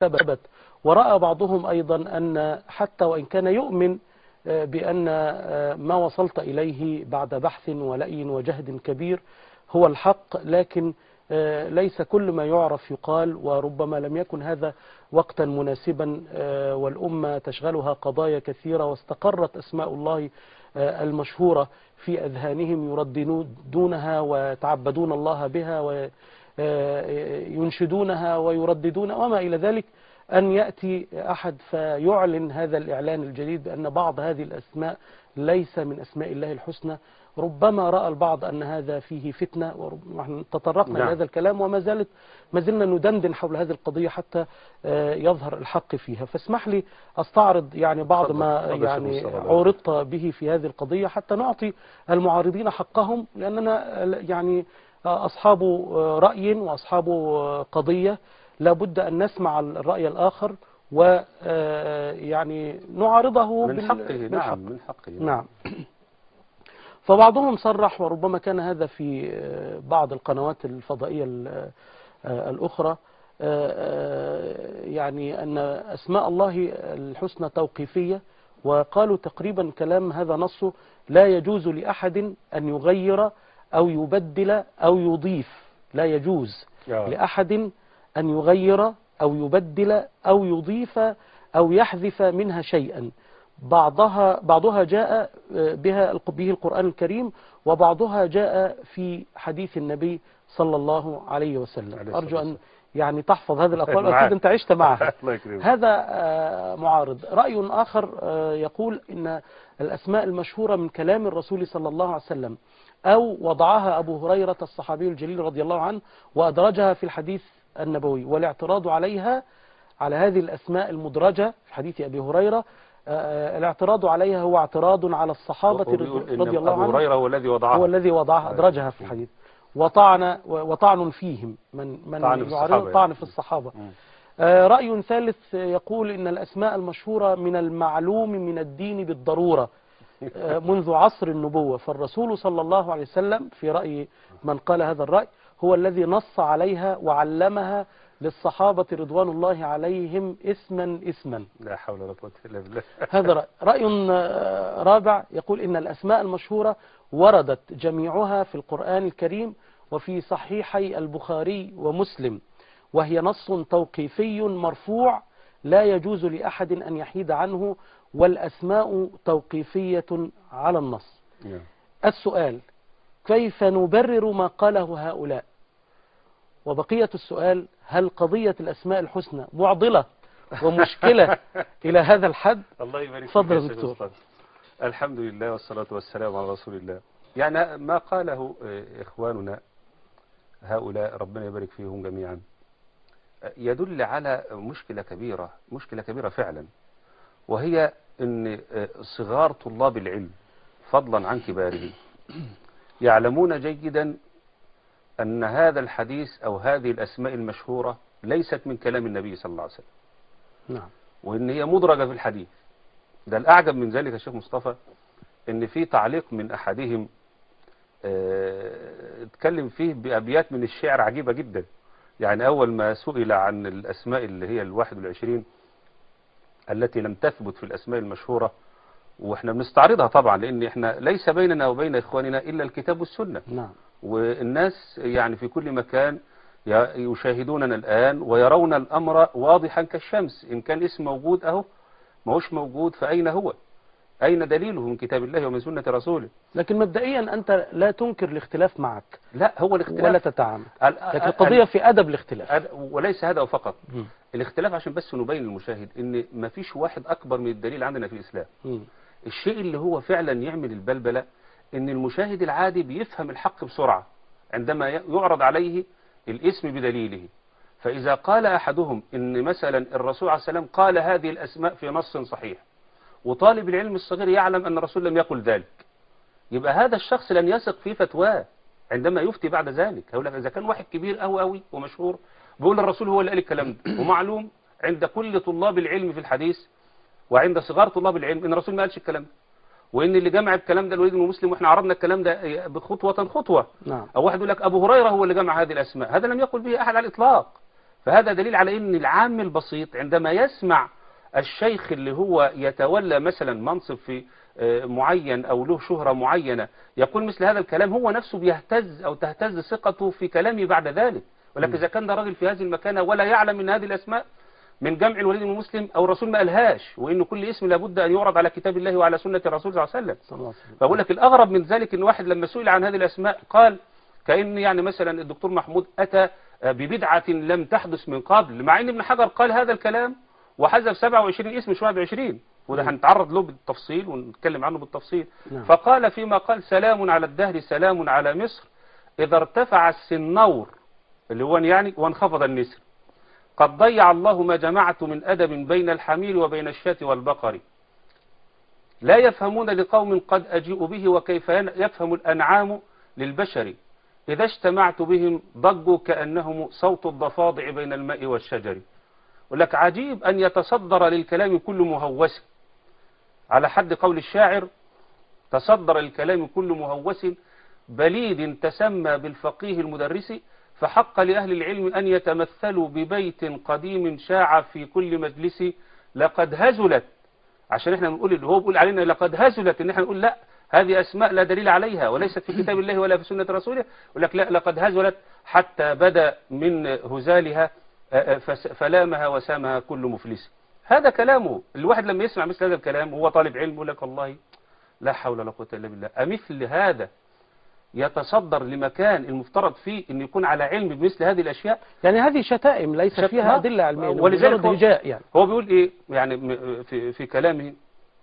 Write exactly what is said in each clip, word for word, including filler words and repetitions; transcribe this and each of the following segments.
ثبت. ورأى بعضهم أيضا أن حتى وإن كان يؤمن بأن ما وصلت إليه بعد بحث ولأي وجهد كبير هو الحق، لكن ليس كل ما يعرف يقال، وربما لم يكن هذا وقتا مناسبا، والأمة تشغلها قضايا كثيرة، واستقرت أسماء الله المشهورة في أذهانهم يرددونها ويتعبدون الله بها وينشدونها ويرددون وما إلى ذلك، أن يأتي أحد فيعلن هذا الإعلان الجديد بأن بعض هذه الأسماء ليس من أسماء الله الحسنى. ربما رأى البعض أن هذا فيه فتنة، ونحن تطرقنا نعم. لهذا الكلام وما زالت ما زلنا ندندن حول هذه القضية حتى يظهر الحق فيها. فاسمح لي أستعرض يعني بعض ما يعني عرضت به في هذه القضية حتى نعطي المعارضين حقهم، لأننا يعني أصحاب رأي وأصحاب قضية لابد أن نسمع الرأي الآخر ويعني نعارضه من حقه. نعم من حقه. نعم. فبعضهم صرح، وربما كان هذا في بعض القنوات الفضائية الأخرى، يعني أن أسماء الله الحسنى توقيفية، وقالوا تقريبا كلام هذا نصه لا يجوز لأحد أن يغير أو يبدل أو يضيف، لا يجوز لأحد أن يغير أو يبدل أو يضيف أو يحذف منها شيئا. بعضها بعضها جاء بها به القرآن الكريم، وبعضها جاء في حديث النبي صلى الله عليه وسلم. أرجو أن يعني تحفظ هذه الأقوال، أكيد أنت عشت معها. هذا معارض. رأي آخر يقول إن الأسماء المشهورة من كلام الرسول صلى الله عليه وسلم، أو وضعها أبو هريرة الصحابي الجليل رضي الله عنه وأدرجها في الحديث النبوي، والاعتراض عليها على هذه الأسماء المدرجة في حديث أبي هريرة، الاعتراض عليها هو اعتراض على الصحابة رضي الله عنهم. أبو هريرة هو الذي وضعها هو الذي وضعها أدرجها في الحديث، وطعن وطعن فيهم من من يعارض طعن في الصحابة. رأي ثالث يقول إن الأسماء المشهورة من المعلوم من الدين بالضرورة منذ عصر النبوة، فالرسول صلى الله عليه وسلم في رأي من قال هذا الرأي هو الذي نص عليها وعلمها للصحابة رضوان الله عليهم اسما اسما. لا حول ولا قوة إلا بالله. هذا رأي. رأي رابع يقول إن الأسماء المشهورة وردت جميعها في القرآن الكريم وفي صحيحي البخاري ومسلم، وهي نص توقيفي مرفوع لا يجوز لأحد أن يحيد عنه، والأسماء توقيفية على النص. السؤال: كيف نبرر ما قاله هؤلاء؟ وبقية السؤال: هل قضية الأسماء الحسنى معضلة ومشكلة إلى هذا الحد؟ الله يبارك فيك. تفضل يا دكتور. الحمد لله والصلاة والسلام على رسول الله. يعني ما قاله إخواننا هؤلاء ربنا يبارك فيهم جميعا يدل على مشكلة كبيرة، مشكلة كبيرة فعلا، وهي أن صغار طلاب العلم فضلا عن كباره يعلمون جيدا أن هذا الحديث أو هذه الأسماء المشهورة ليست من كلام النبي صلى الله عليه وسلم. نعم. وإن هي مدرجة في الحديث. ده الأعجب من ذلك يا شيخ مصطفى إن في تعليق من أحدهم اه اتكلم فيه بأبيات من الشعر عجيبة جدا. يعني أول ما سئل عن الأسماء اللي هي الواحد والعشرين التي لم تثبت في الأسماء المشهورة، وإحنا بنستعرضها طبعا لأن إحنا ليس بيننا وبين إخواننا إلا الكتاب والسنة. نعم. والناس يعني في كل مكان يشاهدوننا الآن ويرون الأمر واضحا كالشمس. إن كان اسم موجود أهو، ما هوش موجود فأين هو؟ أين دليله من كتاب الله ومن سنة رسوله؟ لكن مبدئيا أنت لا تنكر الاختلاف معك. لا، هو الاختلاف ولا تتعامل، لكن القضية في أدب الاختلاف، وليس هذا فقط. م. الاختلاف عشان بس نبين للمشاهد إن ما فيش واحد أكبر من الدليل عندنا في الإسلام. م. الشيء اللي هو فعلا يعمل البلبلة إن المشاهد العادي بيفهم الحق بسرعة عندما يعرض عليه الاسم بدليله. فإذا قال أحدهم إن مثلا الرسول عليه السلام قال هذه الأسماء في نص صحيح، وطالب العلم الصغير يعلم أن الرسول لم يقل ذلك، يبقى هذا الشخص لن يثق في فتواه عندما يفتي بعد ذلك. هقول لك إذا كان واحد كبير أوي أوي ومشهور بيقول الرسول هو اللي قال الكلام ده، ومعلوم عند كل طلاب العلم في الحديث وعند صغار طلاب العلم إن الرسول ما قالش الكلام ده، وإن اللي جمع الكلام ده الوليد بن مسلم، وإحنا عرضنا الكلام ده بخطوة خطوة. نعم. أو واحد يقول لك أبو هريرة هو اللي جمع هذه الأسماء، هذا لم يقل به أحد على الإطلاق. فهذا دليل على ان العام البسيط عندما يسمع الشيخ اللي هو يتولى مثلا منصب في معين او له شهرة معينة يقول مثل هذا الكلام، هو نفسه بيهتز او تهتز ثقته في كلامه بعد ذلك. ولكن اذا كان ده راجل في هذه المكانة ولا يعلم من هذه الاسماء من جمع الوليد بن مسلم او الرسول ما قالهاش، وان كل اسم لابد ان يعرض على كتاب الله وعلى سنة الرسول صلى الله عليه وسلم. فاقول لك الاغرب من ذلك ان واحد لما سئل عن هذه الاسماء قال كأن يعني مثلا الدكتور محمود اتى ببدعة لم تحدث من قبل، مع ان ابن حجر قال هذا الكلام وحذف سبعة وعشرين اسم مش واحد وعشرين، وده هنتعرض له بالتفصيل ونتكلم عنه بالتفصيل. نعم. فقال فيما قال سلام على الدهر سلام على مصر إذا ارتفع السنور اللي هو يعني وانخفض النسر قد ضيع الله ما جمعت من أدب بين الحمير وبين الشاة والبقر لا يفهمون لقوم قد أجيء به وكيف يفهم الأنعام للبشر إذا اجتمعت بهم ضجوا كأنهم صوت الضفادع بين الماء والشجر. ولك عجيب أن يتصدر للكلام كل مهوس، على حد قول الشاعر تصدر الكلام كل مهوس بليد تسمى بالفقيه المدرس فحق لأهل العلم أن يتمثلوا ببيت قديم شاع في كل مجلس لقد هزلت، عشان احنا بنقول اللي هو بيقول علينا لقد هزلت ان احنا نقول لا هذه أسماء لا دليل عليها وليست في كتاب الله ولا في سنة رسوله، ولك لا لقد هزلت حتى بدا من هزالها فلامها وسامها كل مفلس. هذا كلامه. الواحد لما يسمع مثل هذا الكلام وهو طالب علم يقول لك والله لا حول ولا قوة إلا بالله، أمثل هذا يتصدر لمكان المفترض فيه أن يكون على علم بمثل هذه الأشياء؟ يعني هذه شتائم ليس شت... فيها أدلة علمية، ولذلك هو, يعني. هو بيقول إيه يعني في, في كلامه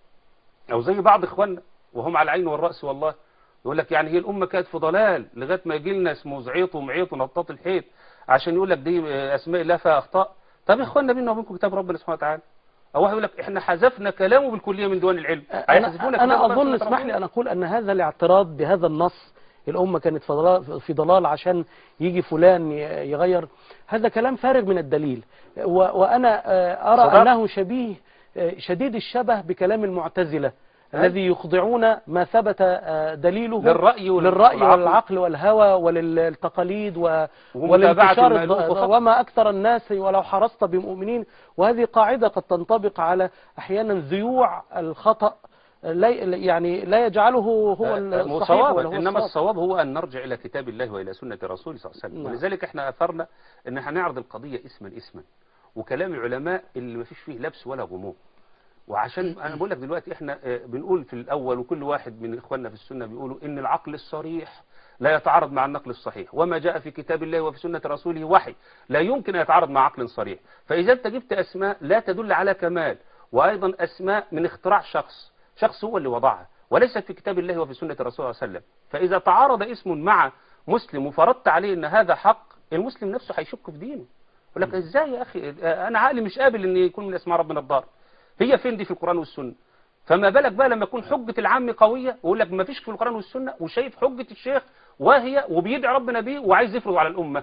أو زي بعض إخواننا وهم على العين والرأس والله يقول لك يعني هي الأمة كانت في ضلال لغاية ما يجي لنا اسمه زعيط ومعيط ونطاط الحيط عشان يقول لك دي أسماء الله فيها أخطاء. طب يا إخواننا بينا وبينكم كتاب ربنا سبحانه وتعالى، أو واحد يقول لك إحنا حذفنا كلامه بالكلية من ديوان العلم. أنا, أنا أظن اسمح لي أن أقول أن هذا الاعتراض بهذا النص الأمة كانت في ضلال عشان يجي فلان يغير، هذا كلام فارغ من الدليل، وأنا أرى صدق. أنه شبيه شديد الشبه بكلام المعتزلة الذي يخضعون ما ثبت دليله للرأي, للرأي والعقل والهوى وللتقاليد وللانتشار وما أكثر الناس ولو حرصت بمؤمنين. وهذه قاعدة قد تنطبق على أحيانا ذيوع الخطأ لا يعني لا يجعله هو الصحيح ولا هو إنما الصواب هو أن نرجع إلى كتاب الله وإلى سنة رسوله صلى الله عليه وسلم. ولذلك احنا أثرنا أن هنعرض القضية اسما اسما وكلام العلماء اللي ما فيش فيه لبس ولا غموض. وعشان انا بقول لك دلوقتي احنا بنقول في الاول وكل واحد من اخواننا في السنه بيقولوا ان العقل الصريح لا يتعارض مع النقل الصحيح، وما جاء في كتاب الله وفي سنه رسوله وحي لا يمكن ان يتعارض مع عقل صريح. فاذا انت جبت اسماء لا تدل على كمال وايضا اسماء من اختراع شخص شخص هو اللي وضعها وليست في كتاب الله وفي سنه الرسول صلى الله عليه وسلم، فاذا تعارض اسم مع مسلم وفرضت عليه ان هذا حق المسلم نفسه هيشك في دينه. يقول لك ازاي يا اخي انا عقلي مش قابل ان يكون من اسماء ربنا الضار، هي فين دي في القرآن والسنة؟ فما بالك بقى لما يكون حجة العام قوية ويقول لك ما فيش في القرآن والسنة وشايف حجة الشيخ وهي وبيدعي ربنا بيه وعايز يفرض على الأمة.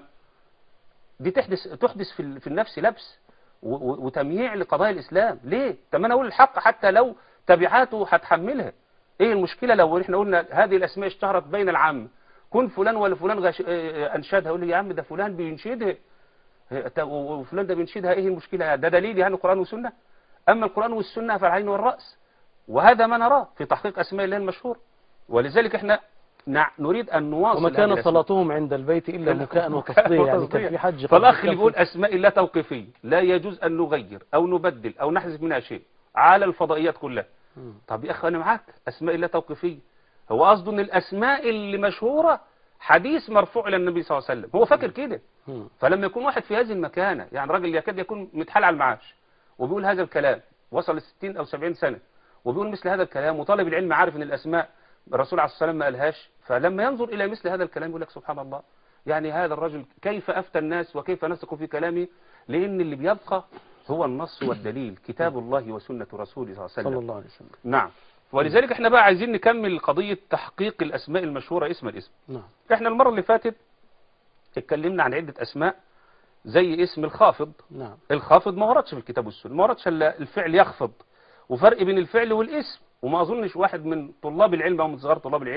دي تحدث تحدث في في النفس لبس وتمييع لقضايا الإسلام. ليه؟ طب انا اقول الحق حتى لو تبعاته هتحملها. ايه المشكلة لو احنا قلنا هذه الأسماء اشتهرت بين العام كن فلان ولا فلان غش... أنشدها يقول لي يا عم ده فلان بينشدها وفلان ده بينشدها، ايه المشكلة؟ ده دليل يعني القرآن والسنة؟ أما القرآن والسنة فالعين والرأس، وهذا ما نراه في تحقيق أسماء الله المشهور. ولذلك احنا نريد أن نواصل. وما كان صلاتهم عند البيت إلا مكاء وتصدية، يعني كان في حج. فالأخ اللي بيقول أسماء الله توقيفية لا يجوز أن نغير أو نبدل أو نحذف منها شيء على الفضائيات كلها. طب يا أخي أنا معاك أسماء الله توقيفية، هو قصده أن الأسماء اللي مشهورة حديث مرفوع إلى النبي صلى الله عليه وسلم، هو فاكر كده. فلما يكون واحد في هذه المكانة يعني راجل يكاد يكون متحال على المعاش وبيقول هذا الكلام وصل لستين أو سبعين سنة وبيقول مثل هذا الكلام وطالب العلم عارف ان الأسماء الرسول عليه الصلاة والسلام ما قالهاش، فلما ينظر إلى مثل هذا الكلام يقول لك سبحان الله، يعني هذا الرجل كيف أفتى الناس وكيف نسق في كلامه؟ لأن اللي بيبقى هو النص والدليل كتاب الله وسنة رسوله صلى الله عليه وسلم. صلى الله عليه وسلم. نعم. ولذلك احنا بقى عايزين نكمل قضية تحقيق الأسماء المشهورة اسم الاسم. نعم. احنا المرة اللي فاتت اتكلمنا عن عدة أسماء زي اسم الخافض. نعم. الخافض ما وردش في الكتاب والسنة، ما وردش الا الفعل يخفض، وفرق بين الفعل والاسم. وما اظنش واحد من طلاب العلم او من صغار طلاب العلم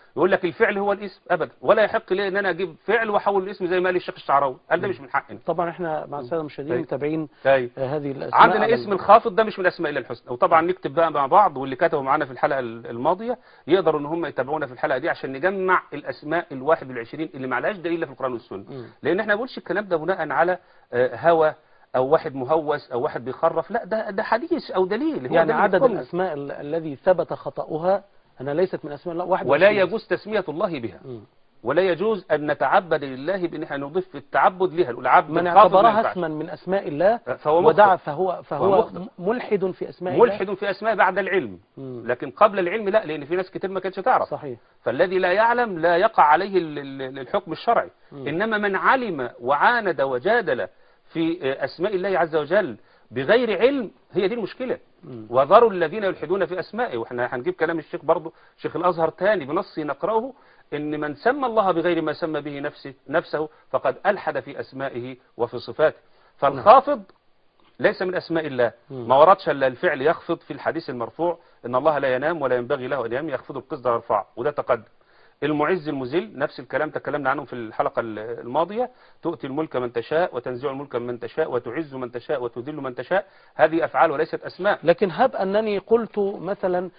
يقول لك الفعل هو الاسم ابدا، ولا يحق لي ان انا اجيب فعل واحول الاسم زي ما قال الشيخ الشعراوي، قال ده مش من حقنا. طبعا احنا مع الساده المشاهدين طيب. متابعين طيب. آه، هذه الاسماء. عندنا على اسم ال- الخافض ده مش من اسماء الله الحسنى، وطبعا نكتب بقى مع بعض، واللي كتبوا معانا في الحلقه الماضيه يقدروا ان هم يتابعونا في الحلقه دي عشان نجمع الاسماء الواحد والعشرين اللي معلهاش دليل في القران والسنه. مم. لان احنا ما بنقولش الكلام ده بناء على آه، هوى او واحد مهوس او واحد بيخرف، لا ده ده حديث او دليل. هو يعني ده اللي عدد بيحكمنا. الاسماء ال- الذي ثبت خطأها أنها ليست من أسماء الله واحد ولا وعشرين. يجوز تسميه الله بها، مم. ولا يجوز ان نتعبد لله بان احنا نضيف التعبد لها، نقول عبد من الخافض ما اعتبرها ينفعش. اسما من أسماء الله فهو ودعا مخطئ. فهو فهو فهو مخطئ. ملحد في أسماء الله. ملحد في اسماء بعد العلم، مم. لكن قبل العلم لا، لان في ناس كتير ما كانتش تعرف. صحيح. فالذي لا يعلم لا يقع عليه ال- ال- الحكم الشرعي. مم. انما من علم وعاند وجادل في اسماء الله عز وجل بغير علم، هي دي المشكله. مم. وذروا الذين يلحدون في اسمائه. واحنا هنجيب كلام الشيخ برضه، شيخ الازهر تاني بنص نقراه، ان من سمى الله بغير ما سمى به نفسه نفسه فقد الحد في اسمائه وفي صفاته. فالخافض ليس من اسماء الله. مم. ما وردش الا الفعل يخفض في الحديث المرفوع ان الله لا ينام ولا ينبغي له ان ينام، يخفض القصد ويرفعه، وده تقدم. المعز المذل نفس الكلام تكلمنا عنه في الحلقة الماضية، تؤتي الملك من تشاء وتنزع الملك من تشاء وتعز من تشاء وتذل من تشاء. هذه أفعال وليست أسماء. لكن هب أنني قلت مثلا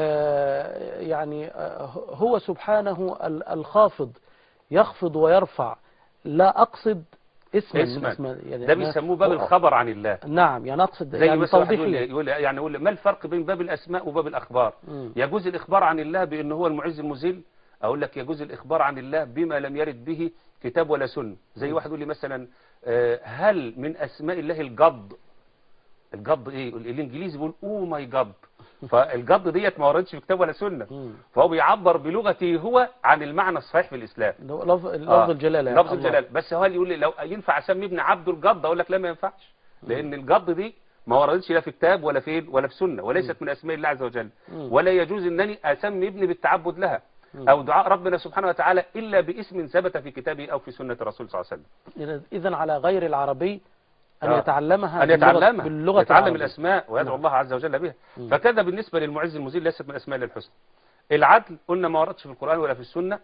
آه، يعني آه، هو سبحانه ال- الخافض يخفض ويرفع، لا أقصد اسما من اسما اسماء يعني ده أنا- بيسموه باب الخبر عن الله. نعم، يعني أقصد زي يعني مثلا واحد يقول توضيحيا. لي يقول لي يعني يقول لي ما الفرق بين باب الأسماء وباب الأخبار؟ مم. يجوز الإخبار عن الله بأنه هو المعز المذل، أقول لك يجوز الإخبار عن الله بما لم يرد به كتاب ولا سنة. زي مم. واحد يقول لي مثلا آه، هل من أسماء الله الجض؟ الجض ايه؟ الانجليزي بيقول او ماي جاد. فالجض ديت ما وردش في كتاب ولا سنه، مم. فهو بيعبر بلغته هو عن المعنى الصحيح في الاسلام. اللي هو لفظ لفظ آه. الجلالة يعني لفظ الله. الجلال. بس هو اللي يقول لي لو ينفع اسمي ابن عبد الجض، اقول لك لا ما ينفعش، لان الجض دي ما وردتش لا في كتاب ولا في ولا في سنه، وليست من اسماء الله عز وجل. مم. ولا يجوز انني اسمي ابني بالتعبد لها مم. او دعاء ربنا سبحانه وتعالى الا باسم ثبت في كتابه او في سنه الرسول صلى الله عليه وسلم. إذن على غير العربي أن آه. يتعلمها أن باللغة- يتعلمها، باللغة يتعلم العربية. الأسماء ويدعو نعم. الله عز وجل بها. مم. فكذا بالنسبة للمعز المذل ليست من أسماء الله الحسنى. العدل قلنا ما وردش في القرآن ولا في السنة،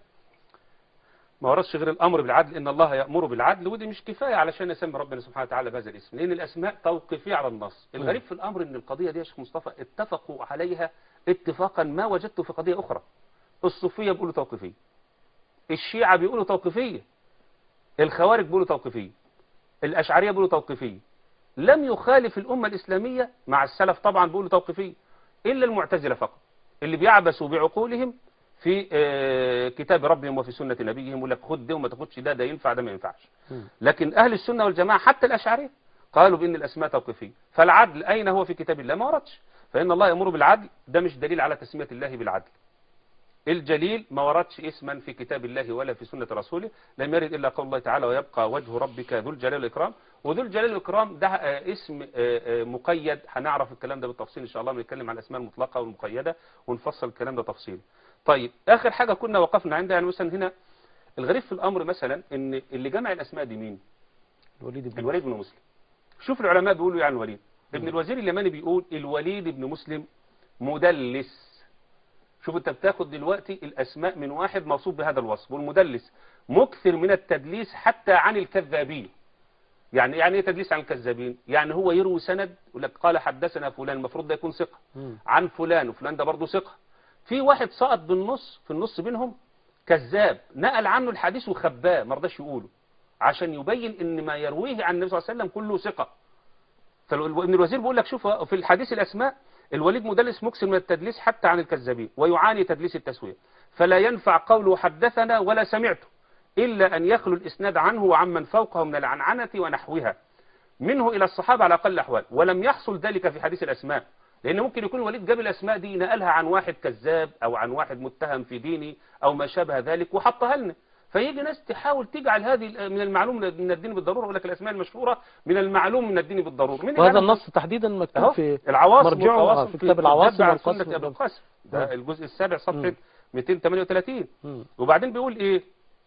ما وردش غير الأمر بالعدل، إن الله يأمر بالعدل، ودي مش كفاية علشان نسمي ربنا سبحانه وتعالى بهذا الاسم، لأن الأسماء توقيفية على النص. الغريب في الأمر إن القضية دي يا شيخ مصطفى اتفقوا عليها اتفاقا ما وجدته في قضية أخرى. الصوفية بيقولوا توقيفية، الشيعة بيقولوا توقيفية، الخوارج بيقولوا توقيفية، الأشعرية بيقولوا توقيفية. لم يخالف الأمة الإسلامية مع السلف طبعا بيقولوا توقيفية، إلا المعتزلة فقط اللي بيعبسوا بعقولهم في آه، كتاب ربهم وفي سنة نبيهم، يقول لك خد ده وما تاخدش ده، ده ينفع ده ما ينفعش. مم. لكن أهل السنة والجماعة حتى الأشعرية قالوا بأن الأسماء توقيفية. فالعدل أين هو في كتاب الله؟ ما وردش. فإن الله يأمر بالعدل، ده مش دليل على تسمية الله بالعدل. الجليل ما وردش اسما في كتاب الله ولا في سنة رسوله، لم يرد إلا قول الله تعالى ويبقى وجه ربك ذو الجلال والإكرام. وذو الجلال والإكرام ده آه، اسم آه، آه، مقيد، هنعرف الكلام ده بالتفصيل إن شاء الله، بنتكلم عن الأسماء المطلقة والمقيدة ونفصل الكلام ده تفصيل. طيب آخر حاجة كنا وقفنا عندها، يعني مثلا هنا الغريب في الأمر مثلا إن اللي جمع الأسماء دي مين؟ الوليد بن الوليد بن مسلم. شوف العلماء بيقولوا يعني الوليد ابن الوزير اليماني بيقول الوليد بن مسلم مدلس. شوف انت بتاخد دلوقتي الاسماء من واحد موصوف بهذا الوصف، والمدلس مكثر من التدليس حتى عن الكذابين. يعني يعني ايه تدليس عن الكذابين؟ يعني هو يروي سند يقول لك قال حدثنا فلان، المفروض ده يكون ثقه، مم. عن فلان، وفلان ده برضه ثقه. في واحد سقط بالنص في النص بينهم كذاب، نقل عنه الحديث وخباه ما رضاش يقوله عشان يبين ان ما يرويه عن النبي صلى الله عليه وسلم كله ثقه. فابن الوزير بيقول لك شوف في الحديث الاسماء الوليد مدلس مكثر من التدليس حتى عن الكذابين، ويعاني تدليس التسوية، فلا ينفع قوله حدثنا ولا سمعته إلا أن يخلو الإسناد عنه وعمن فوقه من العنعنة ونحوها منه إلى الصحابة على أقل الأحوال، ولم يحصل ذلك في حديث الأسماء، لأن ممكن يكون الوليد جاب الأسماء دي نقلها عن واحد كذاب أو عن واحد متهم في ديني أو ما شابه ذلك وحطها لنا. فيجي ناس تحاول تجعل هذه من المعلوم من الدين بالضرورة، يقول لك الأسماء المشهورة من المعلوم من الدين بالضرورة. من وهذا النص تحديدا مكتوب في العواصم مرجعه والقواصم في كتاب العواصم عن والقصص سنة أبي والقصص. القاسم، ده مم. الجزء السابع صفحة مم. مئتين وثمانية وثلاثين. مم. وبعدين بيقول إيه؟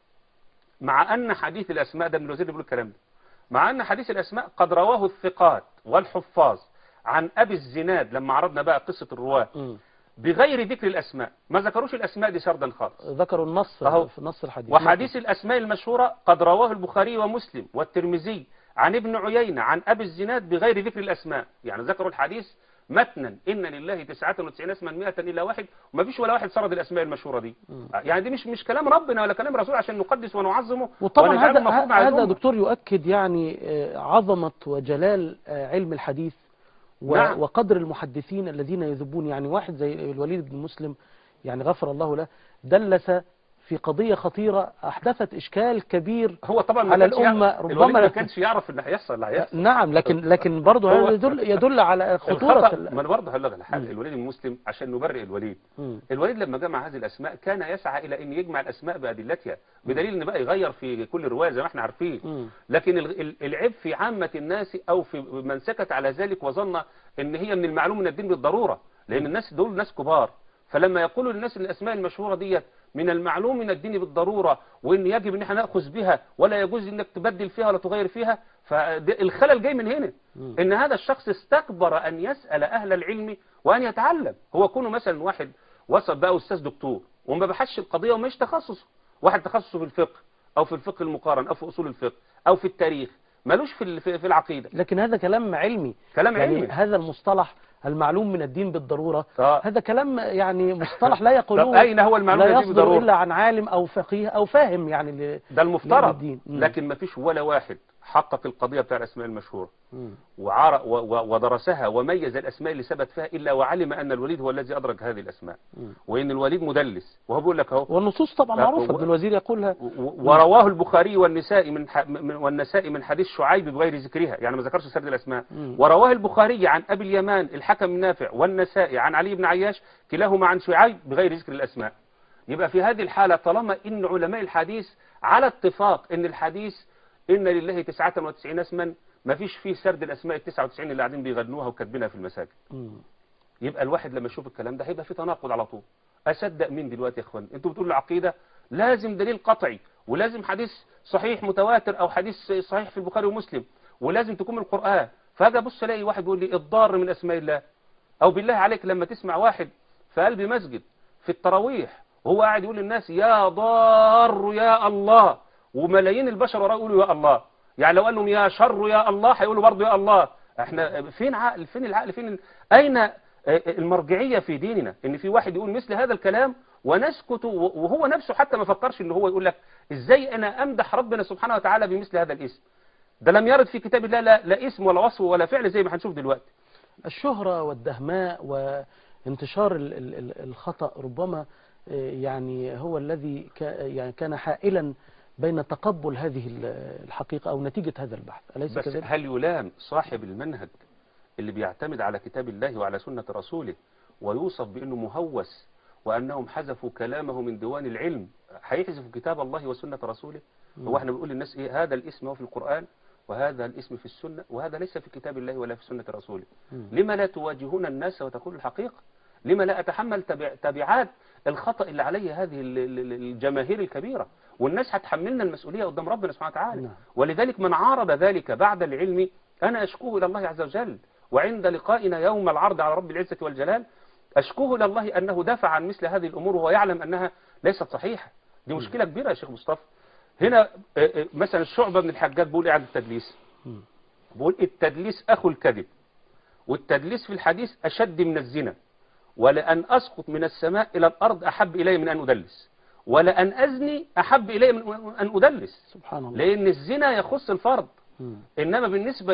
مع أن حديث الأسماء ده من الوزير بيقول الكلام ده، مع أن حديث الأسماء قد رواه الثقات والحفاظ عن أبي الزناد، لما عرضنا بقى قصة الرواة مم. بغير ذكر الأسماء، ما ذكروش الأسماء دي سردا خالص، ذكروا النص أهو. في نص الحديث. وحديث الأسماء المشهورة قد رواه البخاري ومسلم والترمذي عن ابن عيينة عن أبي الزناد بغير ذكر الأسماء، يعني ذكروا الحديث متنا إن لله تسعة وتسعين اسما مئة إلا واحد، وما فيش ولا واحد سرد الأسماء المشهورة دي. م. يعني دي مش مش كلام ربنا ولا كلام رسول عشان نقدس ونعظمه. وطبعا هذا هذا دكتور يؤكد يعني عظمة وجلال علم الحديث و نعم. وقدر المحدثين الذين يذبون. يعني واحد زي الوليد بن مسلم يعني غفر الله له دلس في قضية خطيرة أحدثت إشكال كبير هو طبعا على الأمة. ربما ما كانش يعرف إن هيحصل اللي هيحصل. نعم، لكن لكن برضه هذا يدل يدل على خطورة. ما أنا برضه هقول لك الحل. الوليد بن مسلم عشان نبرئ الوليد، م. الوليد لما جمع هذه الأسماء كان يسعى إلى أن يجمع الأسماء بأدلتها، بدليل إن بقى يغير في كل رواية زي ما احنا عارفين. م. لكن العيب في عامة الناس أو في من سكت على ذلك وظن إن هي من المعلوم من الدين بالضرورة، لأن الناس دول ناس كبار، فلما يقولوا للناس الأسماء المشهورة ديت من المعلوم من الدين بالضرورة وإن يجب إن احنا نأخذ بها ولا يجوز إنك تبدل فيها ولا تغير فيها، فالخلل جاي من هنا. م. إن هذا الشخص استكبر أن يسأل أهل العلم وأن يتعلم. هو كونه مثلا واحد وصل بقى أستاذ دكتور وما بحش القضية ومش تخصصه، واحد تخصصه في الفقه أو في الفقه المقارن أو في أصول الفقه أو في التاريخ، ملوش في في العقيدة. لكن هذا كلام علمي، كلام يعني علمي. هذا المصطلح المعلوم من الدين بالضرورة، آه. هذا كلام يعني مصطلح لا يقولوه أين هو المعلوم من الدين بالضرورة؟ لا يصدر إلا عن عالم أو فقيه أو فاهم يعني ده المفترض. لكن ما فيش ولا واحد حقق القضية بتاع الأسماء المشهورة وعرق ودرسها وميز الأسماء اللي ثبت فيها إلا وعلم أن الوليد هو الذي أدرك هذه الأسماء، وإن الوليد مدلس. وهو بيقول لك أهو، والنصوص طبعا معروفة، ابن الوزير يقولها. ورواه البخاري والنسائي من والنسائي من حديث شعيب بغير ذكرها، يعني ما ذكرش سرد الأسماء. ورواه البخاري عن أبي اليمان الحكم النافع والنسائي عن علي بن عياش كلاهما عن شعيب بغير ذكر الأسماء. يبقى في هذه الحالة طالما إن علماء الحديث على اتفاق إن الحديث إن لله تسعة وتسعين اسما ما فيش فيه سرد الأسماء التسعة وتسعين اللي قاعدين بيغنوها وكاتبينها في المساجد، يبقى الواحد لما يشوف الكلام ده هيبقى فيه تناقض على طول. أصدق مين دلوقتي يا إخوان؟ أنتوا بتقولوا العقيدة لازم دليل قطعي ولازم حديث صحيح متواتر أو حديث صحيح في البخاري ومسلم ولازم تكون من القرآن. فهذا بص الاقي واحد بيقول لي الضار من أسماء الله. أو بالله عليك لما تسمع واحد في قلب مسجد في التراويح وهو قاعد يقول للناس يا ضار يا الله، وملايين البشر وراه يقولوا يا الله، يعني لو قال لهم يا شر يا الله هيقولوا برضه يا الله. احنا فين عقل؟ فين العقل؟ فين ال... اين المرجعية في ديننا ان في واحد يقول مثل هذا الكلام ونسكت وهو نفسه حتى ما فكرش ان هو يقول لك ازاي انا امدح ربنا سبحانه وتعالى بمثل هذا الاسم؟ ده لم يرد في كتاب الله لا, لا اسم ولا وصف ولا فعل زي ما هنشوف دلوقتي. الشهرة والدهماء وانتشار الخطأ ربما يعني هو الذي يعني كان حائلا بين تقبل هذه الحقيقة أو نتيجة هذا البحث، أليس بس كذلك؟ هل يلام صاحب المنهج اللي بيعتمد على كتاب الله وعلى سنة رسوله ويوصف بأنه مهوس وأنهم حذفوا كلامه من ديوان العلم، هيحذفوا كتاب الله وسنة رسوله؟ هو احنا بنقول للناس ايه؟ هذا الاسم هو في القرآن وهذا الاسم في السنة وهذا ليس في كتاب الله ولا في سنة رسوله. لما لا تواجهون الناس وتقولوا الحقيقة؟ لما لا أتحمل تبعات الخطأ اللي عليه هذه الجماهير الكبيرة؟ والناس هتحملنا المسؤولية قدام ربنا سبحانه وتعالى. نعم. ولذلك من عارض ذلك بعد العلم أنا أشكوه إلى الله عز وجل، وعند لقائنا يوم العرض على رب العزة والجلال أشكوه إلى الله أنه دافع عن مثل هذه الأمور وهو يعلم أنها ليست صحيحة. دي مشكلة كبيرة يا شيخ مصطفى. هنا مثلا الشعبة بن الحجاج بيقول إيه عن التدليس؟ بيقول التدليس أخو الكذب، والتدليس في الحديث أشد من الزنا، ولأن أسقط من السماء إلى الأرض أحب إلي من أن أدلس، ولأن أزني أحب إلي من أن أدلس. سبحان الله. لأن الزنا يخص الفرد، إنما بالنسبة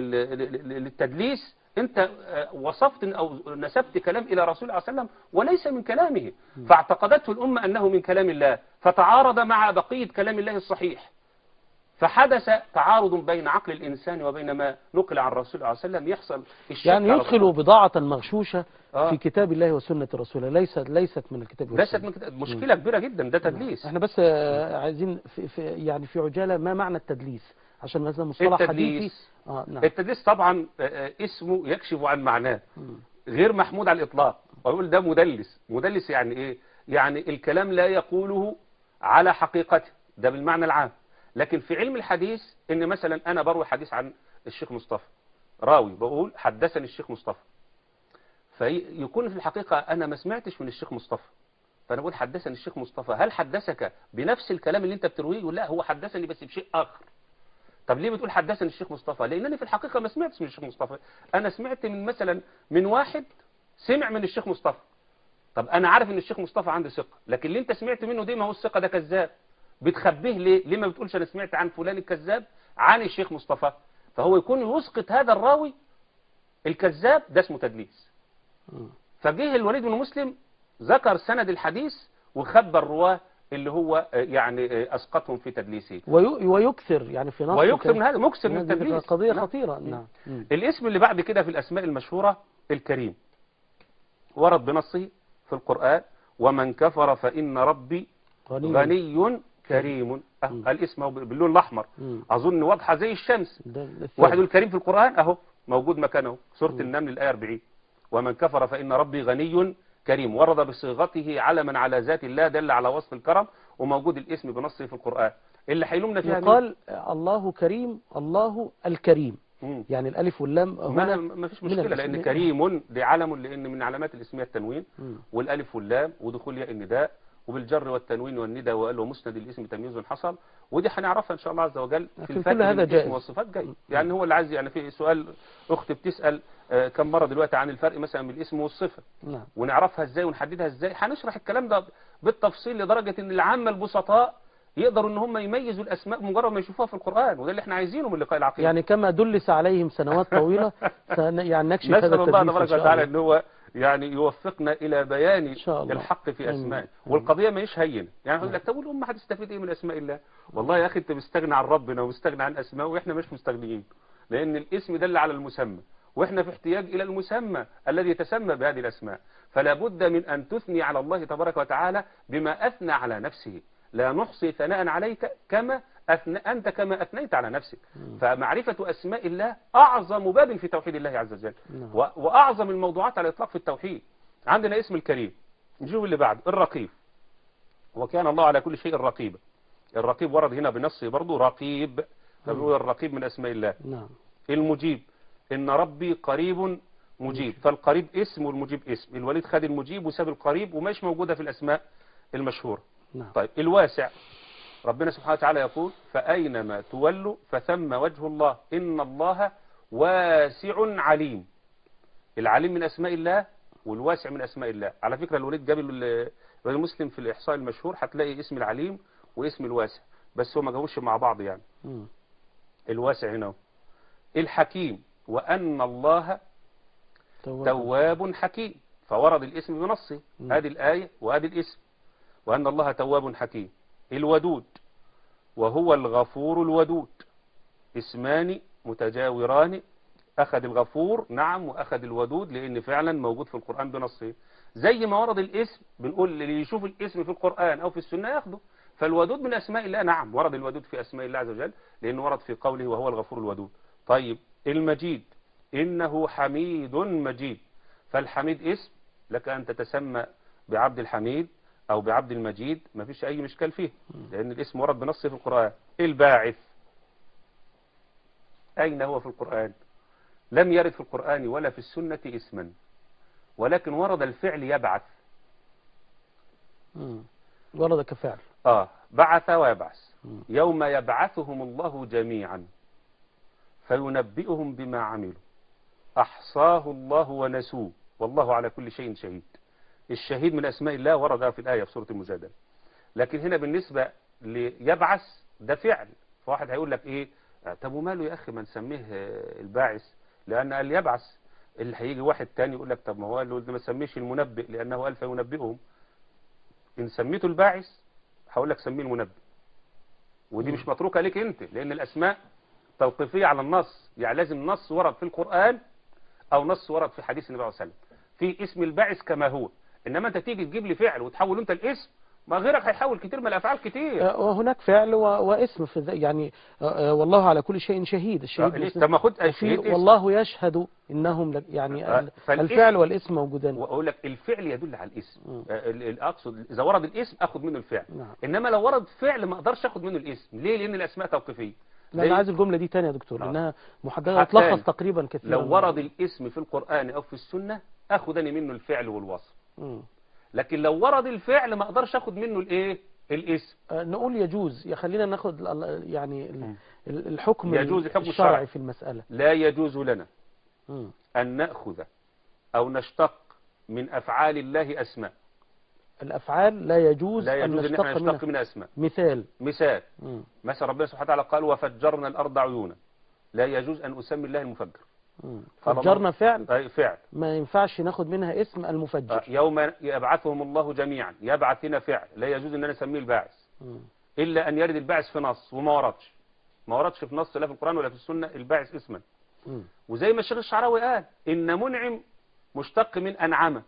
للتدليس أنت وصفت أو نسبت كلام إلى رسول الله صلى الله عليه وسلم وليس من كلامه، فاعتقدته الأمة أنه من كلام الله فتعارض مع بقية كلام الله الصحيح، فحدث تعارض بين عقل الإنسان وبين ما نقل عن الرسول صلى الله عليه وسلم. يحصل الشك، يعني يدخل بضاعة مغشوشة آه. في كتاب الله وسنة رسوله، ليست ليست من الكتاب والسنة. ليست من كتاب. مشكلة م. كبيرة جدا، ده تدليس. احنا بس عايزين في في يعني في عجالة ما معنى التدليس عشان هذا مصطلح حديثي. آه نعم. التدليس طبعا اسمه يكشف عن معناه، غير محمود على الإطلاق. ويقول ده مدلس. مدلس يعني ايه؟ يعني الكلام لا يقوله على حقيقته، ده بالمعنى العام. لكن في علم الحديث ان مثلا انا بروي حديث عن الشيخ مصطفى، راوي بقول حدثني الشيخ مصطفى، فيكون في الحقيقة أنا ما سمعتش من الشيخ مصطفى، فأنا بقول حدثني الشيخ مصطفى، هل حدثك بنفس الكلام اللي أنت بترويه؟ يقول لا هو حدثني بس بشيء آخر. طب ليه بتقول حدثني الشيخ مصطفى؟ لأنني في الحقيقة ما سمعتش من الشيخ مصطفى، أنا سمعت من مثلا من واحد سمع من الشيخ مصطفى. طب أنا عارف إن الشيخ مصطفى عنده ثقة، لكن اللي أنت سمعت منه دي ما هو الثقة، ده كذاب. بتخبيه ليه؟ ليه ما بتقولش أنا سمعت عن فلان الكذاب عن الشيخ مصطفى؟ فهو يكون يسقط هذا الراوي الكذاب، ده اسمه تدليس. فجه الوليد بن مسلم ذكر سند الحديث وخبر الرواه اللي هو يعني أسقطهم في تدليسه، ويكثر يعني في نص ويكثر من هذا، مكثر من التدليس. قضية خطيرة. نعم. الاسم اللي بعد كده في الأسماء المشهورة الكريم، ورد بنصه في القرآن: ومن كفر فإن ربي غني, غني كريم. أه الاسم باللون الأحمر، مم. أظن واضحة زي الشمس. واحد الكريم في القرآن أهو موجود مكانه، سورة مم. النمل الآية أربعين: ومن كفر فإن ربي غني كريم. ورد بصيغته علما على ذات الله دل على وصف الكرم، وموجود الاسم بنصه في القرآن. اللي حيلومنا فيها يقال الله كريم، الله الكريم. مم. يعني الألف واللام هنا ما فيش مشكلة، لأن كريم دي علم، لأن من علامات الاسمية التنوين، مم. والألف واللام ودخول ياء النداء، وبالجر والتنوين والندى وقال ومسند الاسم تمييز حصل، ودي هنعرفها ان شاء الله عز وجل في الفرق بين الاسم والصفات جاي. يعني هو اللي عايز، يعني في سؤال اخت بتسال آه كم مره دلوقتي عن الفرق مثلا بين الاسم والصفه، نعم. ونعرفها ازاي ونحددها ازاي. هنشرح الكلام ده بالتفصيل لدرجه ان العامه البسطاء يقدروا ان هم يميزوا الاسماء بمجرد ما يشوفوها في القران، وده اللي احنا عايزينه من لقاء العقيده. يعني كما دلس عليهم سنوات طويله يعني نكشف هذا التدليس. نسال الله تبارك وتعالى ان هو يعني يوفقنا إلى بيان الحق في أسمائه. والقضية ما يش هين، يعني يقول لك طب الأمة هتستفيد إيه من أسماء الله؟ والله يا أخي أنت مستغني عن ربنا ومستغني عن أسمائه، وإحنا مش مستغنيين، لأن الاسم دل على المسمى، وإحنا في احتياج إلى المسمى الذي يتسمى بهذه الأسماء. فلا بد من أن تثني على الله تبارك وتعالى بما أثنى على نفسه. لا نحصي ثناء عليك كما أثنى أنت كما أثنيت على نفسك. فمعرفة أسماء الله أعظم باب في توحيد الله عز وجل، وأعظم الموضوعات على الإطلاق في التوحيد. عندنا اسم الكريم، نشوف اللي بعد الرقيب، وكان الله على كل شيء رقيبا. الرقيب ورد هنا بنصه برضه رقيب، فبيقول الرقيب من أسماء الله. المجيب، إن ربي قريب مجيب، فالقريب اسم والمجيب اسم. الوليد خد المجيب وساب القريب، ومش موجودة في الأسماء المشهورة. طيب الواسع، ربنا سبحانه وتعالى يقول: فأينما تولوا فثم وجه الله إن الله واسع عليم. العليم من أسماء الله، والواسع من أسماء الله. على فكرة الوليد جاب المسلم في الإحصاء المشهور هتلاقي اسم العليم واسم الواسع، بس هو ما جابوش مع بعض يعني. م. الواسع هنا الحكيم، وأن الله تواب, تواب حكيم، فورد الاسم بنصه، هذه الآية وهذه الاسم، وأن الله تواب حكيم. الودود، وهو الغفور الودود، اسمان متجاوران، أخذ الغفور نعم وأخذ الودود، لأن فعلا موجود في القرآن بنصه. زي ما ورد الاسم بنقول اللي يشوف الاسم في القرآن أو في السنة ياخده. فالودود من أسماء الله، نعم ورد الودود في أسماء الله عز وجل، لأنه ورد في قوله وهو الغفور الودود. طيب المجيد، إنه حميد مجيد، فالحميد اسم، لك أن تتسمى بعبد الحميد أو بعبد المجيد، ما فيش أي مشكل فيه، لأن الاسم ورد بنصه في القرآن. الباعث، أين هو في القرآن؟ لم يرد في القرآن ولا في السنة اسما، ولكن ورد الفعل يبعث. مم. ورد كفعل. آه بعث ويبعث. مم. يوم يبعثهم الله جميعا فينبئهم بما عملوا أحصاه الله ونسوه والله على كل شيء شهيد. الشهيد من أسماء الله ورد في الآية في سورة المجادلة. لكن هنا بالنسبة ليبعث ده فعل، فواحد هيقول لك إيه؟ طب وماله يا أخي ما نسميه الباعث، لأن قال يبعث. اللي هيجي واحد تاني يقول لك طب ما هو قال له ما تسميش المنبئ لأنه قال فينبئهم. إن سميته الباعث هقول لك سميه المنبئ، ودي مش متروكة لك أنت، لأن الأسماء توقيفية على النص، يعني لازم نص ورد في القرآن أو نص ورد في حديث النبي صلى الله عليه وسلم في اسم الباعث كما هو. إنما أنت تيجي تجيب لي فعل وتحول أنت الاسم، ما غيرك هيحول كتير من الأفعال كتير. وهناك فعل واسم في يعني والله على كل شيء شهيد. الشهيد طب ما خد الشهيد والله يشهد إنهم يعني الفعل والاسم موجودان. وأقول لك الفعل يدل على الاسم، أقصد إذا ورد الاسم أخذ منه الفعل. نعم. إنما لو ورد فعل ما أقدرش أخذ منه الاسم. ليه؟ لأن الأسماء توقيفية. لا أنا عايز الجملة دي تانية يا دكتور، لأنها محددة تلخص تقريبا كثيرا. لو ورد الاسم في القرآن أو في السنة اخد انا منه الفعل والوصف. مم. لكن لو ورد الفعل ما اقدرش اخد منه الايه الاسم. آه، نقول يجوز، يا خلينا ناخد ال- يعني ال- ال- الحكم يجوز الحكم الشرعي الشرعي. في المسألة. لا يجوز لنا مم. ان ناخذ او نشتق من افعال الله اسماء. الأفعال لا يجوز لا أن يجوز ان احنا نشتق نشتق منها. من اسماء. مثال. مثال، مم. مثلا ربنا سبحانه وتعالى قال وفجرنا الارض عيونا. لا يجوز ان اسمي الله المفجر. مم. قال الله- فجرنا فعل أي فعل. ما ينفعش ناخد منها اسم آه، المفجر. يوم يبعثهم الله جميعا، يبعث هنا فعل، لا يجوز ان انا اسميه الباعث مم. الا ان يرد الباعث في نص، وما وردش. ما وردش في نص لا في القرآن ولا في السنة الباعث اسما. مم. وزي ما الشيخ الشعراوي قال ان منعم مشتق من انعم،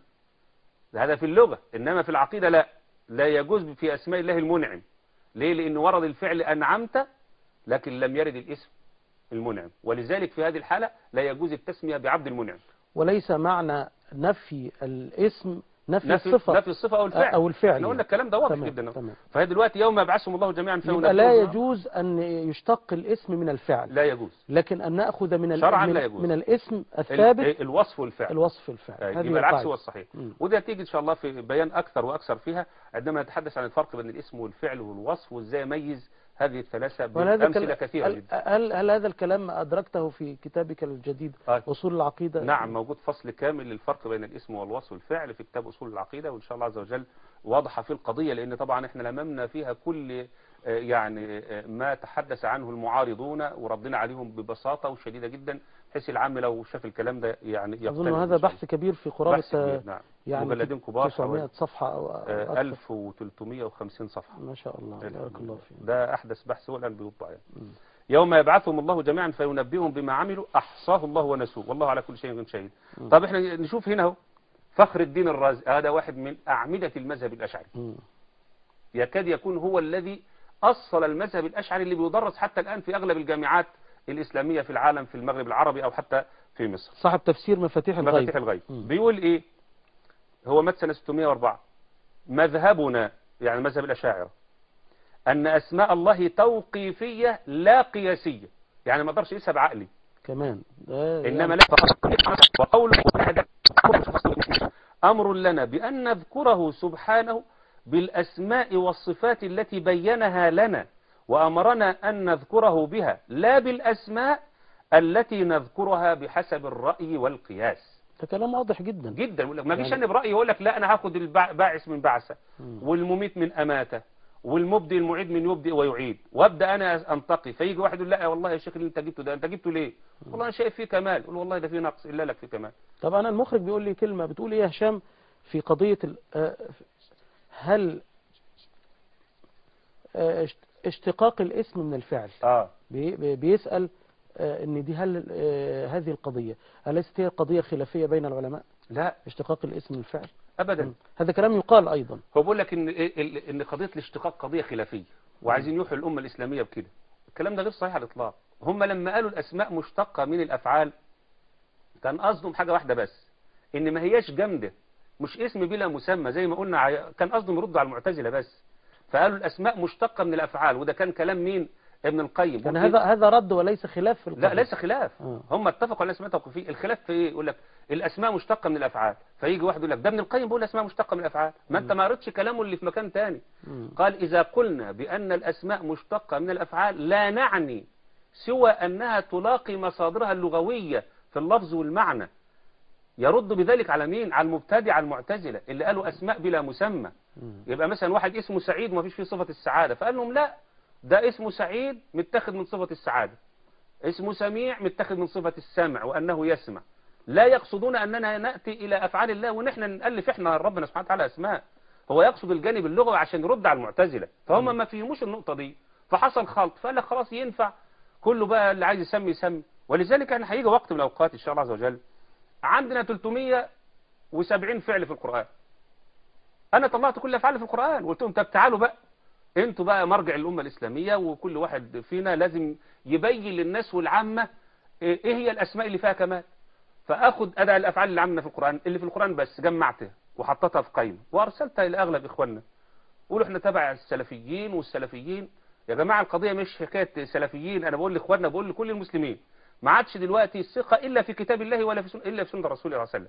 هذا في اللغة، انما في العقيدة لا، لا يجوز في اسماء الله المنعم. ليه؟ لان ورد الفعل انعمت لكن لم يرد الاسم المنعم، ولذلك في هذه الحالة لا يجوز التسمية بعبد المنعم. وليس معنى نفي الاسم نفي, نفي الصفة نفي الصفة او الفعل أو الفعل. احنا قلنا الكلام ده واضح تمام. جدا. تمام. فهي دلوقتي يوم يبعثهم الله جميعا يبقى فينبئهم لا بما- يجوز أن يشتق الاسم من الفعل، لا يجوز لكن أن نأخذ من ال- شرعاً من, لا يجوز. من الاسم ال- الثابت الوصف والفعل. الوصف الفعل. أي، هذه يبقى العكس القاعدة. هو الصحيح. مم. وده تيجي ان شاء الله في بيان اكثر واكثر فيها عندما نتحدث عن الفرق بين الاسم والفعل والوصف، وازاي اميز هذه الثلاثه وهل بامثله كل- كثيره هل, جدا. هل, هل هذا الكلام أدركته في كتابك الجديد آه. أصول العقيدة؟ نعم، موجود فصل كامل للفرق بين الاسم والوصف والفعل في كتاب اصول العقيده، وان شاء الله عز وجل واضحه في القضيه، لان طبعا احنا لممنا فيها كل آه، يعني آه، ما تحدث عنه المعارضون وردنا عليهم ببساطه وشديده جدا، بحيث العام لو شاف الكلام ده يعني يقتنع. أظن إن هذا شاء الله. بحث كبير في قرابة بحث كبير، نعم. يعني مجلدين كبار تسعمائة صفحة أو أو آه، أكثر. ألف وثلاثمائة وخمسين صفحة. ما شاء الله، بارك الله فيك. ده أحدث بحث هو الآن بيطبع يعني. مم. يوم يبعثهم الله جميعا فينبئهم بما عملوا أحصاه الله ونسوه والله على كل شيء شهيد. مم. طب احنا نشوف هنا اهو فخر الدين الرازي، هذا واحد من أعمدة المذهب الأشعري، مم. يكاد يكون هو الذي أصل المذهب الأشعري اللي بيدرس حتى الآن في أغلب الجامعات الإسلامية في العالم، في المغرب العربي أو حتى في مصر. صاحب تفسير مفاتيح الغيب. مفاتيح الغيب مم. بيقول إيه؟ هو مات سنة ستمائة وأربعة. مذهبنا يعني مذهب الأشاعرة أن أسماء الله توقيفية لا قياسية، يعني ما اقدرش اقيسها بعقلي كمان ده إنما يعني لا وقوله أمر لنا بأن نذكره سبحانه بالأسماء والصفات التي بينها لنا وأمرنا أن نذكره بها لا بالأسماء التي نذكرها بحسب الرأي والقياس. ده كلام واضح جدا جدا. ما جيش يعني- أنا برأيي يقول لك لا أنا هاخد الباعث من بعثة مم. والمميت من أماتة والمبدئ المعيد من يبدئ ويعيد، وابدا انا انتقي، فيجي واحد يقول لا والله يا شيخ اللي انت جبته ده انت جبته ليه؟ والله انا شايف فيه كمال، يقول والله ده فيه نقص، الا لك فيه كمال. طب أنا المخرج بيقول لي كلمة بتقول إيه يا هشام في قضية ال- آه، هل آه، اشت- اشتقاق الاسم من الفعل؟ اه بي- بي- بيسأل آه، ان دي هل آه، هذه القضية أليست هي قضية خلافية بين العلماء لا اشتقاق الاسم من الفعل؟ ابدا. مم. هذا كلام يقال أيضا. هو بيقول لك ان ال- ان قضيه الاشتقاق قضيه خلافيه وعايزين يوحوا الامه الاسلاميه بكده. الكلام ده غير صحيح على الاطلاق. هم لما قالوا الاسماء مشتقه من الافعال كان قصدهم حاجه واحده بس، ان ما هياش جامده، مش اسم بلا مسمى زي ما قلنا ع- كان قصدهم يردوا على المعتزله بس، فقالوا الاسماء مشتقه من الافعال، وده كان كلام مين؟ ابن القيم. يعني قلت هذا هذا رد وليس خلاف في القضية. لا ليس خلاف. آه. هم اتفقوا على الاسماء توقيفيه. الخلاف في ايه؟ يقول لك الاسماء مشتقه من الافعال، فيجي واحد يقول لك ده ابن القيم بيقول الاسماء مشتقه من الافعال، ما انت ما قريتش كلامه اللي في مكان تاني. مم. قال اذا قلنا بان الاسماء مشتقه من الافعال لا نعني سوى انها تلاقي مصادرها اللغويه في اللفظ والمعنى. يرد بذلك على مين؟ على المبتدع المعتزله اللي قالوا اسماء بلا مسمى. مم. يبقى مثلا واحد اسمه سعيد وما فيش فيه صفه السعاده، فقال لهم لا ده اسمه سعيد متاخد من صفه السعاده، اسمه سميع متاخد من صفة السمع وأنه يسمع. لا يقصدون أننا نأتي إلى أفعال الله ونحن نألف إحنا ربنا سبحانه وتعالى أسماء. هو يقصد الجانب اللغوي عشان يرد على المعتزلة، فهم ما فيهموش النقطة دي، فحصل خلط، فقال لك خلاص ينفع كله بقى اللي عايز يسمي يسمي. ولذلك احنا هيجي وقت من الأوقات إن شاء الله عز وجل عندنا ثلاثمائة وسبعين فعل في القرآن. أنا طلعت كل أفعال في القرآن وقلت لهم طب تعالوا بقى انتوا بقى مرجع الأمة الإسلامية، وكل واحد فينا لازم يبين للناس والعامة ايه هي الأسماء اللي فيها كمال. فأخذ أداء الأفعال اللي عامة في القرآن اللي في القرآن بس جمعتها وحطيتها في قائمة وأرسلتها إلى أغلب إخواننا. قولوا احنا تبع السلفيين والسلفيين. يا جماعة القضية مش حكاية سلفيين، أنا بقول لإخواننا بقول لكل المسلمين ما عادش دلوقتي الثقة إلا في كتاب الله ولا في سنة إلا في سنة الرسول صلى الله عليه وسلم.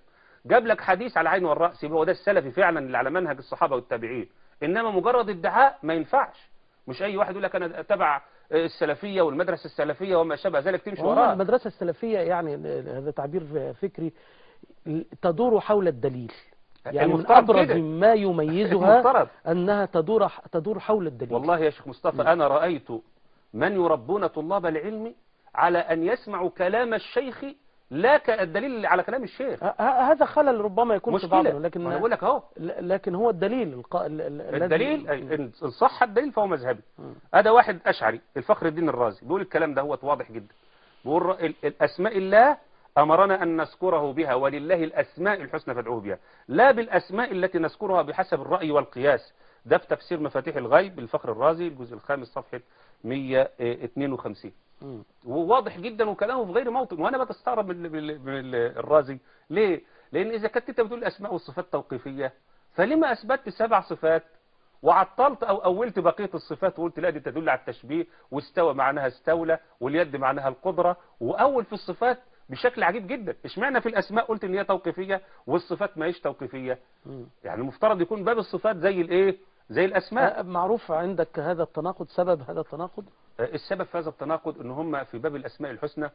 جاب لك حديث على عين والرأس، يبقى هو ده السلفي فعلا اللي على منهج الصحابة والتابعين. إنما مجرد ادعاء ما ينفعش. مش أي واحد يقول لك أنا تبع السلفية والمدرسة السلفية وما شابه ذلك تمشي وراه. المدرسة السلفية يعني هذا تعبير فكري تدور حول الدليل، يعني من أبرز ما يميزها المفترض. أنها تدور تدور حول الدليل. والله يا شيخ مصطفى م. أنا رأيت من يربون طلاب العلم على أن يسمعوا كلام الشيخ لا كالدليل على كلام الشيخ. هذا خلل ربما يكون في بعضه، لكن أنا بقول لك أهو، لكن هو الدليل الق... الدليل إن صح الدليل فهو مذهبي. هذا واحد أشعري الفخر الدين الرازي بيقول الكلام ده هو واضح جدا، بيقول الأسماء الله أمرنا أن نذكره بها، ولله الأسماء الحسنى فادعوه بها، لا بالأسماء التي نذكرها بحسب الرأي والقياس. ده في تفسير مفاتيح الغيب للفخر الرازي الجزء الخامس صفحة مئة واثنين وخمسين. وواضح جدا وكلامه في غير موطن. وانا بستغرب من, من الرازي ليه؟ لان اذا كنت انت بتقول الاسماء والصفات توقيفيه، فلما اثبتت سبع صفات وعطلت او اولت بقيه الصفات وقلت لا دي تدل على التشبيه، واستوى معناها استولى، واليد معناها القدره، واول في الصفات بشكل عجيب جدا. اشمعنى في الاسماء قلت ان هي توقيفيه والصفات ما هيش توقيفيه؟ يعني المفترض يكون باب الصفات زي الايه؟ زي الاسماء. معروف عندك هذا التناقض، سبب هذا التناقض؟ السبب في هذا التناقض ان هم في باب الاسماء الحسنى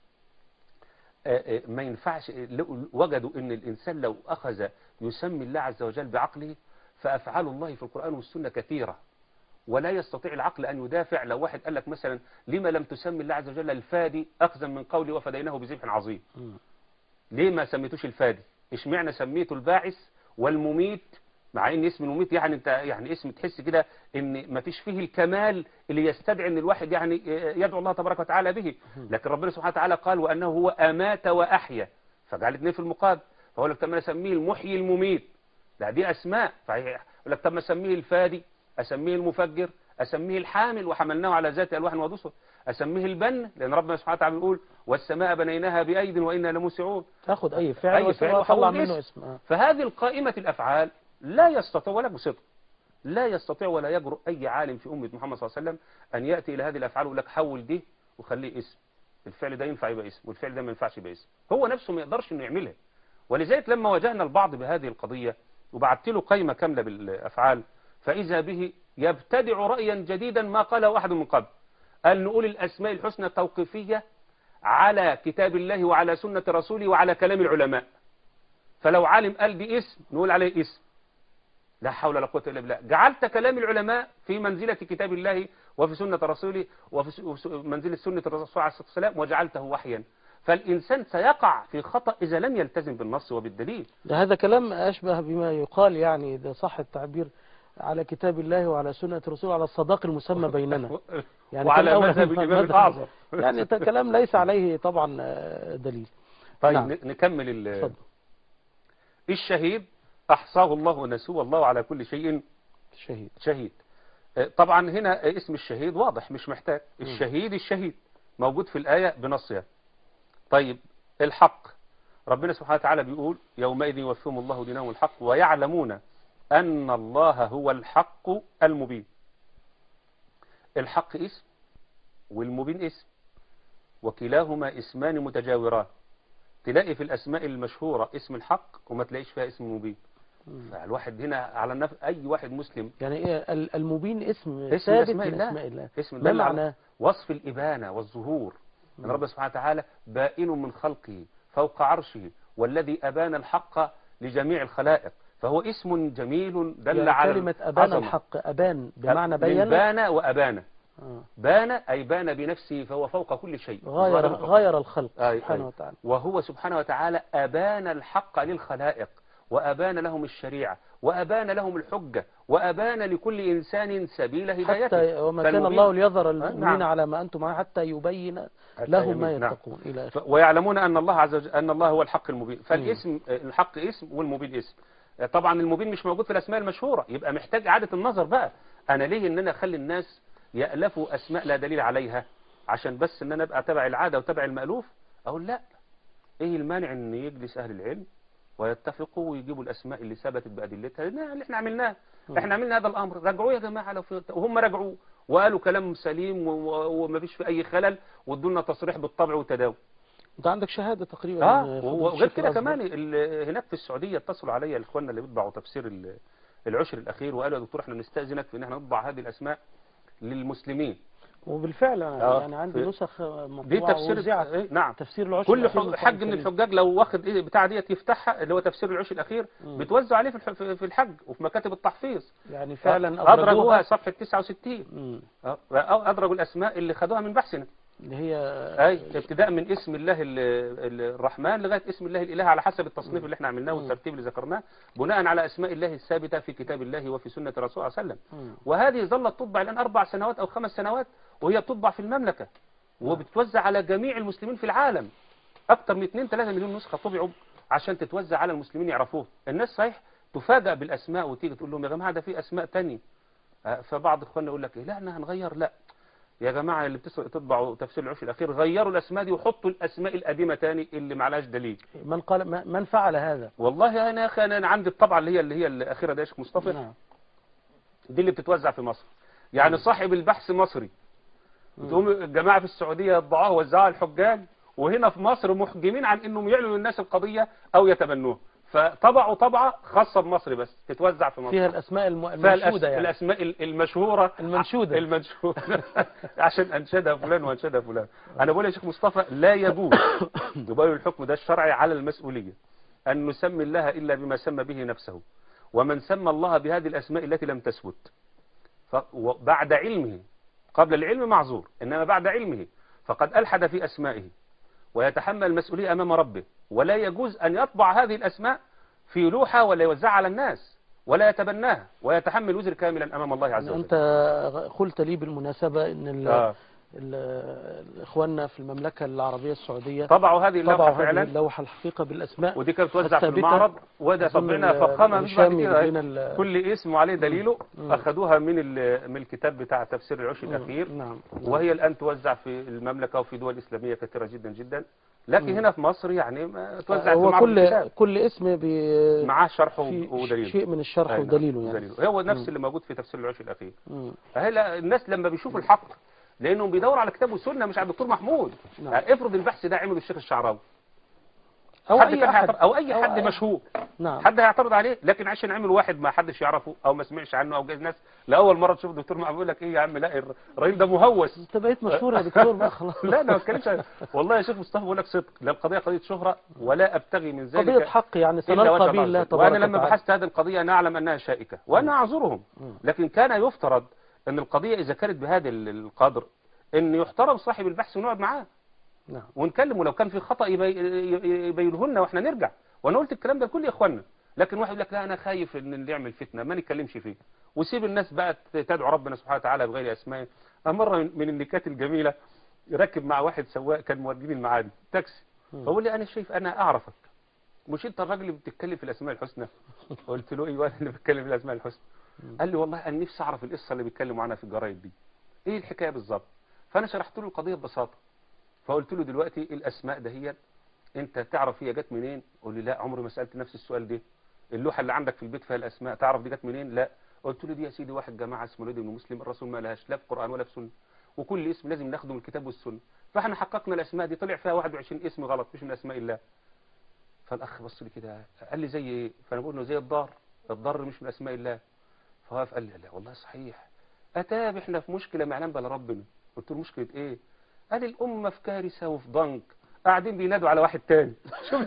ما ينفعش، وجدوا ان الانسان لو اخذ يسمي الله عز وجل بعقله فافعال الله في القرآن والسنة كثيرة، ولا يستطيع العقل ان يدافع. لو واحد قال لك مثلا لما لم تسمي الله عز وجل الفادي اخذا من قولي وفديناه بذبح عظيم، ليه ما سميتوش الفادي؟ اشمعنى سميته الباعث والمميت، مع ان اسم المميت يعني انت يعني اسم تحس كده ان ما فيش فيه الكمال اللي يستدعي ان الواحد يعني يدعو الله تبارك وتعالى به. لكن ربنا سبحانه وتعالى قال وانه هو امات واحيا، فجعل اثنين في المقابل. فقال لك طب ما اسميه المحيي المميت، لا دي اسماء. فيقول لك طب ما اسميه الفادي، اسميه المفجر، اسميه الحامل وحملناه على ذات الواح ودسر، اسميه البن لان ربنا سبحانه وتعالى بيقول والسماء بنيناها بايد وانا لموسعون. تاخد اي فعل أي فعل وطلع منه اسم. فهذه القائمة الافعال لا يستطيع ولا بصدق لا يستطيع ولا يجرؤ أي عالم في أمة محمد صلى الله عليه وسلم أن يأتي إلى هذه الأفعال ويقول لك حول دي وخليه اسم، الفعل ده ينفع يبقى اسم والفعل ده ما ينفعش يبقى اسم. هو نفسه ما يقدرش إنه يعملها. ولذلك لما واجهنا البعض بهذه القضية وبعت له قائمة كاملة بالأفعال، فإذا به يبتدع رأيا جديدا ما قاله أحد من قبل، قال نقول الأسماء الحسنى توقيفية على كتاب الله وعلى سنة رسوله وعلى كلام العلماء، فلو عالم قال دي اسم نقول عليه اسم. لا حول ولا قوة إلا بالله. جعلت كلام العلماء في منزلة كتاب الله وفي سنة رسوله وفي منزلة سنة الرسول عليه الصلاة والسلام وجعلته وحيا. فالإنسان سيقع في خطأ إذا لم يلتزم بالنص وبالدليل. هذا كلام أشبه بما يقال، يعني ده صح التعبير، على كتاب الله وعلى سنة الرسول على الصداق المسمى بيننا، يعني وعلى مذهب الإمام الأعظم. يعني كلام ليس عليه طبعا دليل. طيب نعم. نكمل ال... الشهيد أحصاه الله ونسوه والله على كل شيء شهيد. شهيد. طبعا هنا اسم الشهيد واضح مش محتاج، الشهيد الشهيد موجود في الآية بنصها. طيب الحق، ربنا سبحانه وتعالى بيقول يومئذ يوفيهم الله دينهم الحق ويعلمون أن الله هو الحق المبين. الحق اسم والمبين اسم، وكلاهما اسمان متجاوران. تلاقي في الأسماء المشهورة اسم الحق وما تلاقيش فيها اسم المبين. فالواحد هنا على النفس أي واحد مسلم يعني إيه المبين؟ اسم, اسم ثابت أسماء من الله. أسماء الله. اسم ما معناه؟ وصف الإبانة والظهور. أن رب سبحانه وتعالى بائن من خلقه فوق عرشه والذي أبان الحق لجميع الخلائق، فهو اسم جميل دل يعني على كلمة أبان عظمة. الحق، أبان بمعنى بين، بان وأبان. آه. بان أي بان بنفسه فهو فوق كل شيء، غاير, غاير الخلق آي سبحانه آي. وتعالى. وهو سبحانه وتعالى أبان الحق للخلائق وأبان لهم الشريعة وأبان لهم الحجة وأبان لكل إنسان سبيل هدايته. حتى وما كان الله ليظهر المؤمنين نعم. على ما أنتم عليه حتى يبين لهم ما يتقون. نعم. إلى ويعلمون أن الله عز وجل أن الله هو الحق المبين. فالاسم الحق اسم والمبين اسم. طبعا المبين مش موجود في الأسماء المشهورة، يبقى محتاج إعادة النظر بقى. أنا ليه إن أنا أخلي الناس يألفوا أسماء لا دليل عليها عشان بس إن أنا أبقى تبع العادة وتبع المألوف؟ أقول لا، إيه المانع إن يجلس أهل العلم ويتفقوا ويجيبوا الأسماء اللي ثبتت بأدلتها اللي احنا عملناه. احنا عملنا هذا الأمر، رجعوه يا جماعة لو في، وهم رجعوا وقالوا كلام سليم وما فيش في أي خلل وادوا لنا تصريح بالطبع والتداول. انت عندك شهاده تقريبا. اه وغير كده كمان هناك في السعوديه اتصلوا عليا الاخوان اللي بيطبعوا تفسير العشر الاخير وقالوا يا دكتور احنا نستاذنك في ان احنا نطبع هذه الاسماء للمسلمين. وبالفعل آه يعني عندي نسخ مطبوعه دي تفسير ايه؟ نعم تفسير العشر كل الأخير حج من الحجاج لو واخد ايه بتاع ديت يفتحها اللي هو تفسير العشر الاخير بتوزع عليه في في الحج وفي مكاتب التحفيظ. يعني فعلا آه ادرجوها صفحه تسعة وستين. اه ادرجوا الاسماء اللي خدوها من بحثنا اللي هي اي ابتداء من اسم الله الرحمن لغايه اسم الله الاله على حسب التصنيف اللي احنا عملناه والترتيب اللي ذكرناه بناء على اسماء الله الثابته في كتاب الله وفي سنه الرسول صلى الله عليه وسلم. وهذه ظلت تطبع الان اربع سنوات او خمس سنوات وهي بتطبع في المملكه وبتوزع على جميع المسلمين في العالم. اكثر من اثنين ثلاثة مليون نسخه طبعوا عشان تتوزع على المسلمين يعرفوه. الناس صحيح تفاجأ بالاسماء وتيجي تقول لهم يا جماعه ده في اسماء ثانيه. فبعض اخواننا يقول لك إيه لا احنا هنغير. لا يا جماعة اللي بتطبعوا تفسير العشر الأخير غيروا الأسماء دي وحطوا الأسماء القديمة تاني اللي معلاش دليل. من قال من فعل هذا؟ والله أنا يا أخي أنا عندي الطبعة اللي هي اللي هي الأخيرة ده يا شيخ مصطفى. نعم. دي اللي بتتوزع في مصر. يعني نعم. صاحب البحث مصري. تقوم الجماعة في السعودية يطبعوها ويوزعوها على الحجاج وهنا في مصر محجمين عن إنهم يعلنوا للناس القضية أو يتبنوها. فطبعوا طبعة خاصة بمصر بس تتوزع في مصر فيها الأسماء المنشودة يعني الأسماء المشهورة المنشودة المنشودة عشان أنشدها فلان وأنشدها فلان. أنا بقول يا شيخ مصطفى لا يجوز يبقى الحكم ده الشرعي على المسؤولية أن نسمي الله إلا بما سمى به نفسه ومن سمى الله بهذه الأسماء التي لم تثبت بعد علمه. قبل العلم معذور إنما بعد علمه فقد ألحد في أسمائه ويتحمل المسؤولية أمام ربه ولا يجوز أن يطبع هذه الأسماء في لوحة ولا يوزعها على الناس ولا يتبناها ويتحمل وزر كاملا أمام الله عز وجل. أنت قلت لي بالمناسبة أن آه. إخواننا في المملكة العربية السعودية طبعوا هذه اللوحة فعلا اللوحة الحقيقة بالأسماء ودي كانت توزع في المعرض وده طبعنا فخامة مش بعد كده كل اسم وعليه دليله. مم. أخذوها من من الكتاب بتاع تفسير العشر الأخير. نعم. وهي الآن توزع في المملكة وفي دول إسلامية كثيرة جدا جدا لكن هنا في مصر يعني توزع في معرض كل الكتاب. كل اسم بي معاه شرح ودليل شيء من الشرح ودليله يعني دليله. هو نفس مم. اللي موجود في تفسير العشر الأخير. هلا الناس لما بيشوفوا الحق لأنهم بيدوروا على كتاب وسنة مش على الدكتور محمود. نعم. يعني افرض البحث ده عمله الشيخ الشعراوي أو أي حد أو أي حد أو أي مشهور. نعم. حد هيعترض عليه لكن عشان عمل واحد ما حدش يعرفه أو ما سمعش عنه أو جايز ناس لأول مرة تشوف الدكتور محمود يقول لك إيه يا عم لا الراجل ده مهوس. أنت بقيت مشهور يا دكتور بقى خلاص. لا أنا ما بتكلمش والله يا شيخ مصطفى بقول لك صدق لا القضية قضية شهرة ولا أبتغي من ذلك قضية حق يعني سنلقى به الله تبارك وأنا لما بحثت هذه القضية أنا أعلم أنها شائكة وأنا أعذرهم لكن كان يفترض أن القضية إذا كانت بهذا القدر ان يحترم صاحب البحث ونقعد معاه. نعم. ونكلمه لو كان في خطأ يبينه لنا واحنا نرجع. وانا قلت الكلام ده لكل اخواننا لكن واحد يقول لك لا انا خايف ان اللي يعمل فتنه ما نتكلمش فيه وسيب الناس بقى تدعو ربنا سبحانه وتعالى بغير اسماء. مره من النكات الجميله ركب مع واحد سواق كان موديني المعادي تاكسي فقول لي انا شايف انا اعرفك مش انت الراجل اللي بتتكلم في الاسماء الحسنى؟ قلت له ايوه انا اللي بتكلم في الاسماء الحسنى. قال لي والله انا نفسي اعرف القصه اللي بيتكلموا عنها في الجرايد دي ايه الحكايه بالظبط. فأنا شرحت له القضية ببساطة فقلت له دلوقتي الأسماء دهيت أنت تعرف هي جت منين؟ قال لي لا عمري ما سألت نفس السؤال ده. اللوحة اللي عندك في البيت فيها الأسماء تعرف دي جت منين؟ لا. قلت له دي يا سيدي واحد جماعة اسمه الوليد بن مسلم الرسول ما لهاش لا في القرآن ولا في سنة وكل اسم لازم ناخده من الكتاب والسنة فاحنا حققنا الأسماء دي طلع فيها واحد وعشرين اسم غلط مش من أسماء الله. فالأخ بص لي كده قال لي زي إيه؟ فأنا بقول له زي الضار الضار مش من أسماء الله. فهو قال لي لا والله صحيح أتاب احنا في مشكلة ما يعلم بلا ربنا. قلت له مشكلة ايه؟ قال الأمة في كارثة وفي ضنك قاعدين بينادوا على واحد تاني. شوف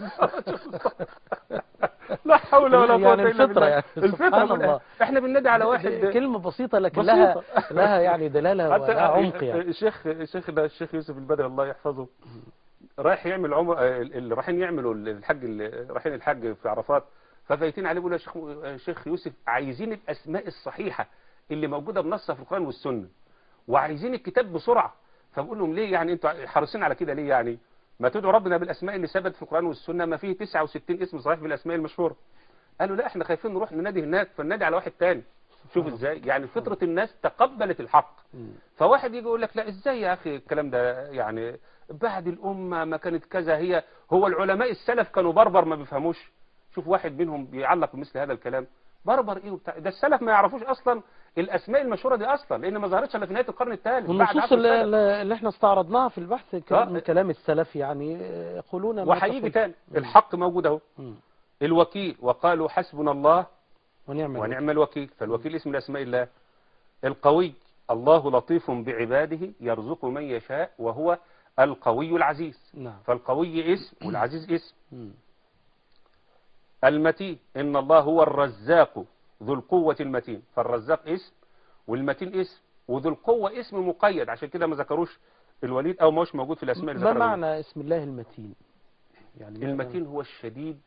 لا حول ولا قوة الا بالله. يعني الفطرة الله. احنا بننادي على واحد كلمة بسيطة لكن بسيطة. لها لها يعني دلالة ولها عمق يعني. الشيخ الشيخ ده الشيخ يوسف البدري الله يحفظه رايح يعمل عمر اللي رايحين يعملوا الحج اللي رايحين الحج في عرفات ففايتين عليه بيقولوا يا شيخ يوسف عايزين الأسماء الصحيحة اللي موجودة بنصها في القرآن والسنة وعايزين الكتاب بسرعة. فبقول لهم ليه يعني انتوا حريصين على كده ليه يعني؟ ما تدعوا ربنا بالاسماء اللي ثبت في القرآن والسنة ما فيه تسعة وستين اسم صحيح بالاسماء المشهورة. قالوا لا احنا خايفين نروح ننادي هناك فننادي على واحد تاني. شوف ازاي يعني فطرة الناس تقبلت الحق. فواحد يجي يقول لك لا ازاي يا اخي الكلام ده يعني بعد الامة ما كانت كذا هي هو العلماء السلف كانوا بربر ما بيفهموش. شوف واحد منهم بيعلق بمثل هذا الكلام بربر ايه وبتاع ده. السلف ما يعرفوش اصلا الاسماء المشهوره دي اصلا، لان ما ظهرتش الا في نهايه القرن الثالث بعد والنصوص عصر اللي, السلف. اللي احنا استعرضناها في البحث ك- آه. من كلام السلف يعني يقولون ما وهيجي تقول. تاني مم. الحق موجود اهو. مم. الوكيل وقالوا حسبنا الله ونعم الوكيل. ونعم الوكيل، فالوكيل اسم من اسماء الله. القوي الله لطيف بعباده يرزق من يشاء وهو القوي العزيز، نعم. فالقوي اسم والعزيز اسم. مم. المتين إن الله هو الرزاق ذو القوة المتين، فالرزاق اسم والمتين اسم وذو القوة اسم مقيد، عشان كده ما ذكروش الوليد أو ما هوش موجود في الأسماء اللي ما ذكرها. معنى اسم الله المتين؟ يعني المتين هو الشديد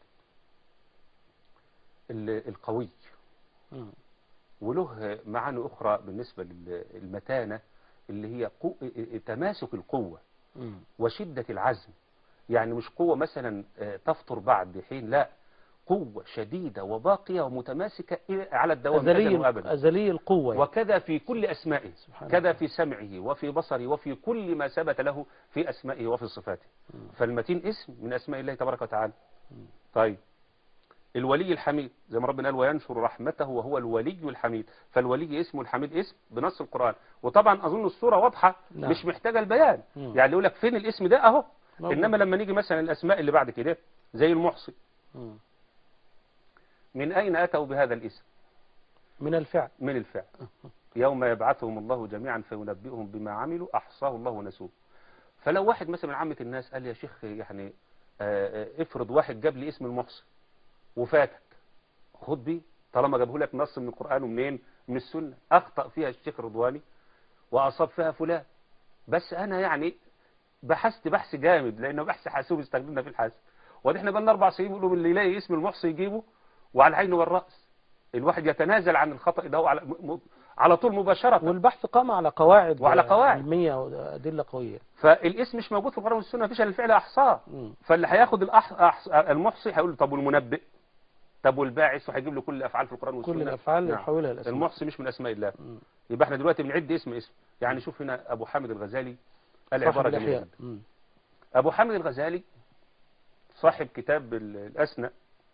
ال- القوي، مم. وله معاني أخرى بالنسبة للمتانة اللي هي قو... تماسك القوة مم. وشدة العزم. يعني مش قوة مثلا آه، تفطر بعد حين، لا، قوة شديدة وباقية ومتماسكة إلى- على الدوام أبدا أزلي وأبدا. أزلي القوة يعني. وكذا في كل أسمائه، سبحان كذا الله. في سمعه وفي بصره وفي كل ما ثبت له في أسمائه وفي صفاته. فالمتين اسم من أسماء الله تبارك وتعالى. طيب الولي الحميد زي ما ربنا قال وينشر رحمته وهو الولي الحميد، فالولي اسمه الحميد اسم بنص القرآن. وطبعا أظن الصورة واضحة، نعم. مش محتاجة البيان. مم. يعني يقول لك فين الاسم ده أهو. موجود. إنما لما نيجي مثلا الأسماء اللي بعد كده زي المحصي، مم. من أين أتوا بهذا الاسم؟ من الفعل. من الفعل. يوم يبعثهم الله جميعا فينبئهم بما عملوا أحصاه الله ونسوه. فلو واحد مثلا من عامة الناس قال يا شيخ يعني آه، آه، افرض واحد جاب لي اسم المحصي وفاتك، خد بيه طالما جابه لك نص من القرآن ومنين؟ من السنة. أخطأ فيها الشيخ رضواني وأصاب فيها فلان، بس أنا يعني بحثت بحث جامد، لأنه بحث حاسوب استخدمنا في الحاسب، وده احنا بقالنا أربع سنين بنقولوا اللي يلاقي اسم المحصي يجيبه وعلى العين والرأس. الواحد يتنازل عن الخطأ ده على م- على طول مباشرة. والبحث قام على قواعد وعلى قواعد. علمية وأدلة قوية. فالاسم مش موجود في القرآن والسنة، مفيش الا الفعل أحصاه. مم. فاللي هياخد الأح... أحص... المحصي هيقول له طب والمنبئ، طب والباعث، وهيجيب له كل الأفعال في القرآن والسنة. كل الأفعال نعم. يحولها الأسماء. المحصي مش من أسماء الله. مم. يبقى احنا دلوقتي بنعد اسم اسم. يعني شوف هنا أبو حامد الغزالي قال صاحب عبارة جميلة الإحياء. جدا. مم. أبو حامد الغزالي صاحب كتاب ال- الأسنى،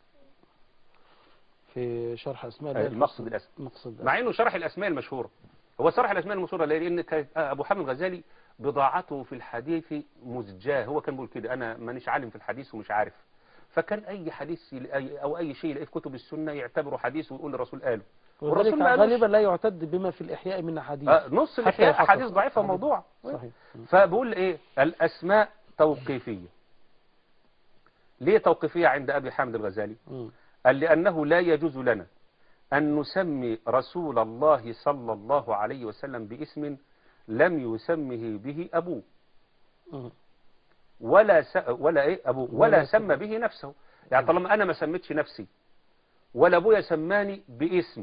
في شرح أسماء الله المقصد الحسنى. الأسنى، مقصد مع إنه شرح الأسماء المشهورة. هو شرح الأسماء المشهورة ليه؟ لأن كانت أبو حامد الغزالي بضاعته في الحديث مزجاه. هو كان بيقول كده أنا مانيش عالم في الحديث ومش عارف، فكان أي حديث يلاقي- أو أي شيء يلاقيه في كتب السنة يعتبره حديث ويقول الرسول قاله. وذلك والرسول ما قالوش. غالبا لا يعتد بما في الإحياء من أحاديث. آه، نص حتى الإحياء يحقق أحاديث ضعيفة حديث. وموضوع. صحيح. فبقول إيه الأسماء توقيفية. ليه توقيفية عند أبي حامد الغزالي؟ مم. قال لأنه لا يجوز لنا أن نسمي رسول الله صلى الله عليه وسلم باسم لم يسمه به أبوه مم. ولا س... ولا إيه أبوه ولا ولا سمى به نفسه. يعني طالما أنا ما سميتش نفسي ولا أبويا سماني باسم،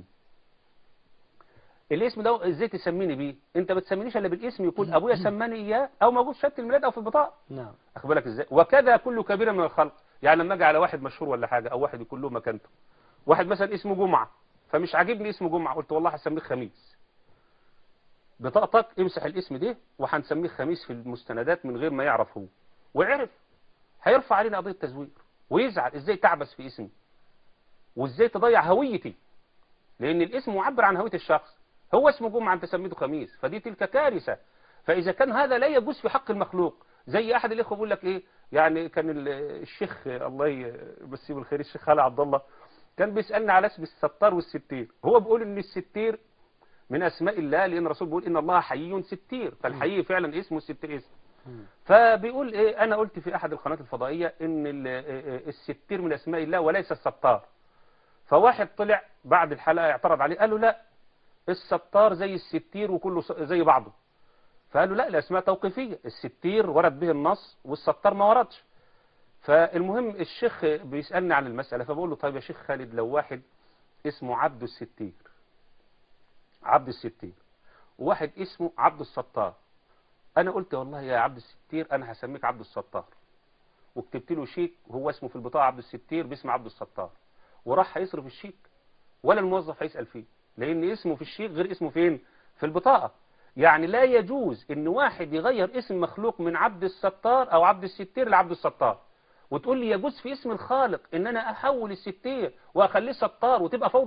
الاسم ده ازاي تسميني بيه؟ انت ما بتسمينيش الا بالاسم يكون ابويا سماني اياه او موجود في شهاده الميلاد او في البطاقه. نعم. اخد بالك ازاي؟ وكذا كل كبير من الخلق. يعني لما اجي على واحد مشهور ولا حاجه او واحد يكون له مكانته، واحد مثلا اسمه جمعه فمش عاجبني اسمه جمعه، قلت والله هسميه خميس، بطاقتك امسح الاسم ده وهنسميه خميس في المستندات من غير ما يعرف هو، وعرف هيرفع علينا قضيه تزوير ويزعل. ازاي تعبس في اسمي وازاي تضيع هويتي؟ لان الاسم معبر عن هويه الشخص. هو اسمه جمعه انت سميته خميس، فدي تلك كارثه. فاذا كان هذا لا يجوز في حق المخلوق، زي احد الاخوه بيقول لك ايه، يعني كان ال- الشيخ الله يمسيه بالخير الشيخ خالد عبد الله كان بيسالنا على اسم الستار والستير. هو بيقول ان الستير من اسماء الله، لان الرسول بيقول ان الله حيي ستير، فالحيي فعلا اسمه الستير اسم. فبيقول ايه، انا قلت في احد القنوات الفضائيه ان ال- الستير من اسماء الله وليس الستار. فواحد طلع بعد الحلقه اعترض عليه قال له لا، الستار زي الستير وكله س- زي بعضه. فقالوا لا، الاسماء توقيفيه، الستير ورد به النص والستار ما وردش. فالمهم الشيخ بيسالني عن المساله، فبقول له طيب يا شيخ خالد، لو واحد اسمه عبد الستير، عبد الستير، وواحد اسمه عبد الستار، انا قلت والله يا عبد الستير انا هسميك عبد الستار، وكتبت له شيك وهو اسمه في البطاقه عبد الستير باسم عبد الستار، وراح هيصرف الشيك ولا الموظف هيسال فيه، لان اسمه في الشيك غير اسمه فين؟ في البطاقه. يعني لا يجوز ان واحد يغير اسم مخلوق من عبد الستار او عبد الستير لعبد الستار، وتقول لي يجوز في اسم الخالق ان انا احول الستير واخليه ستار وتبقى فوضى.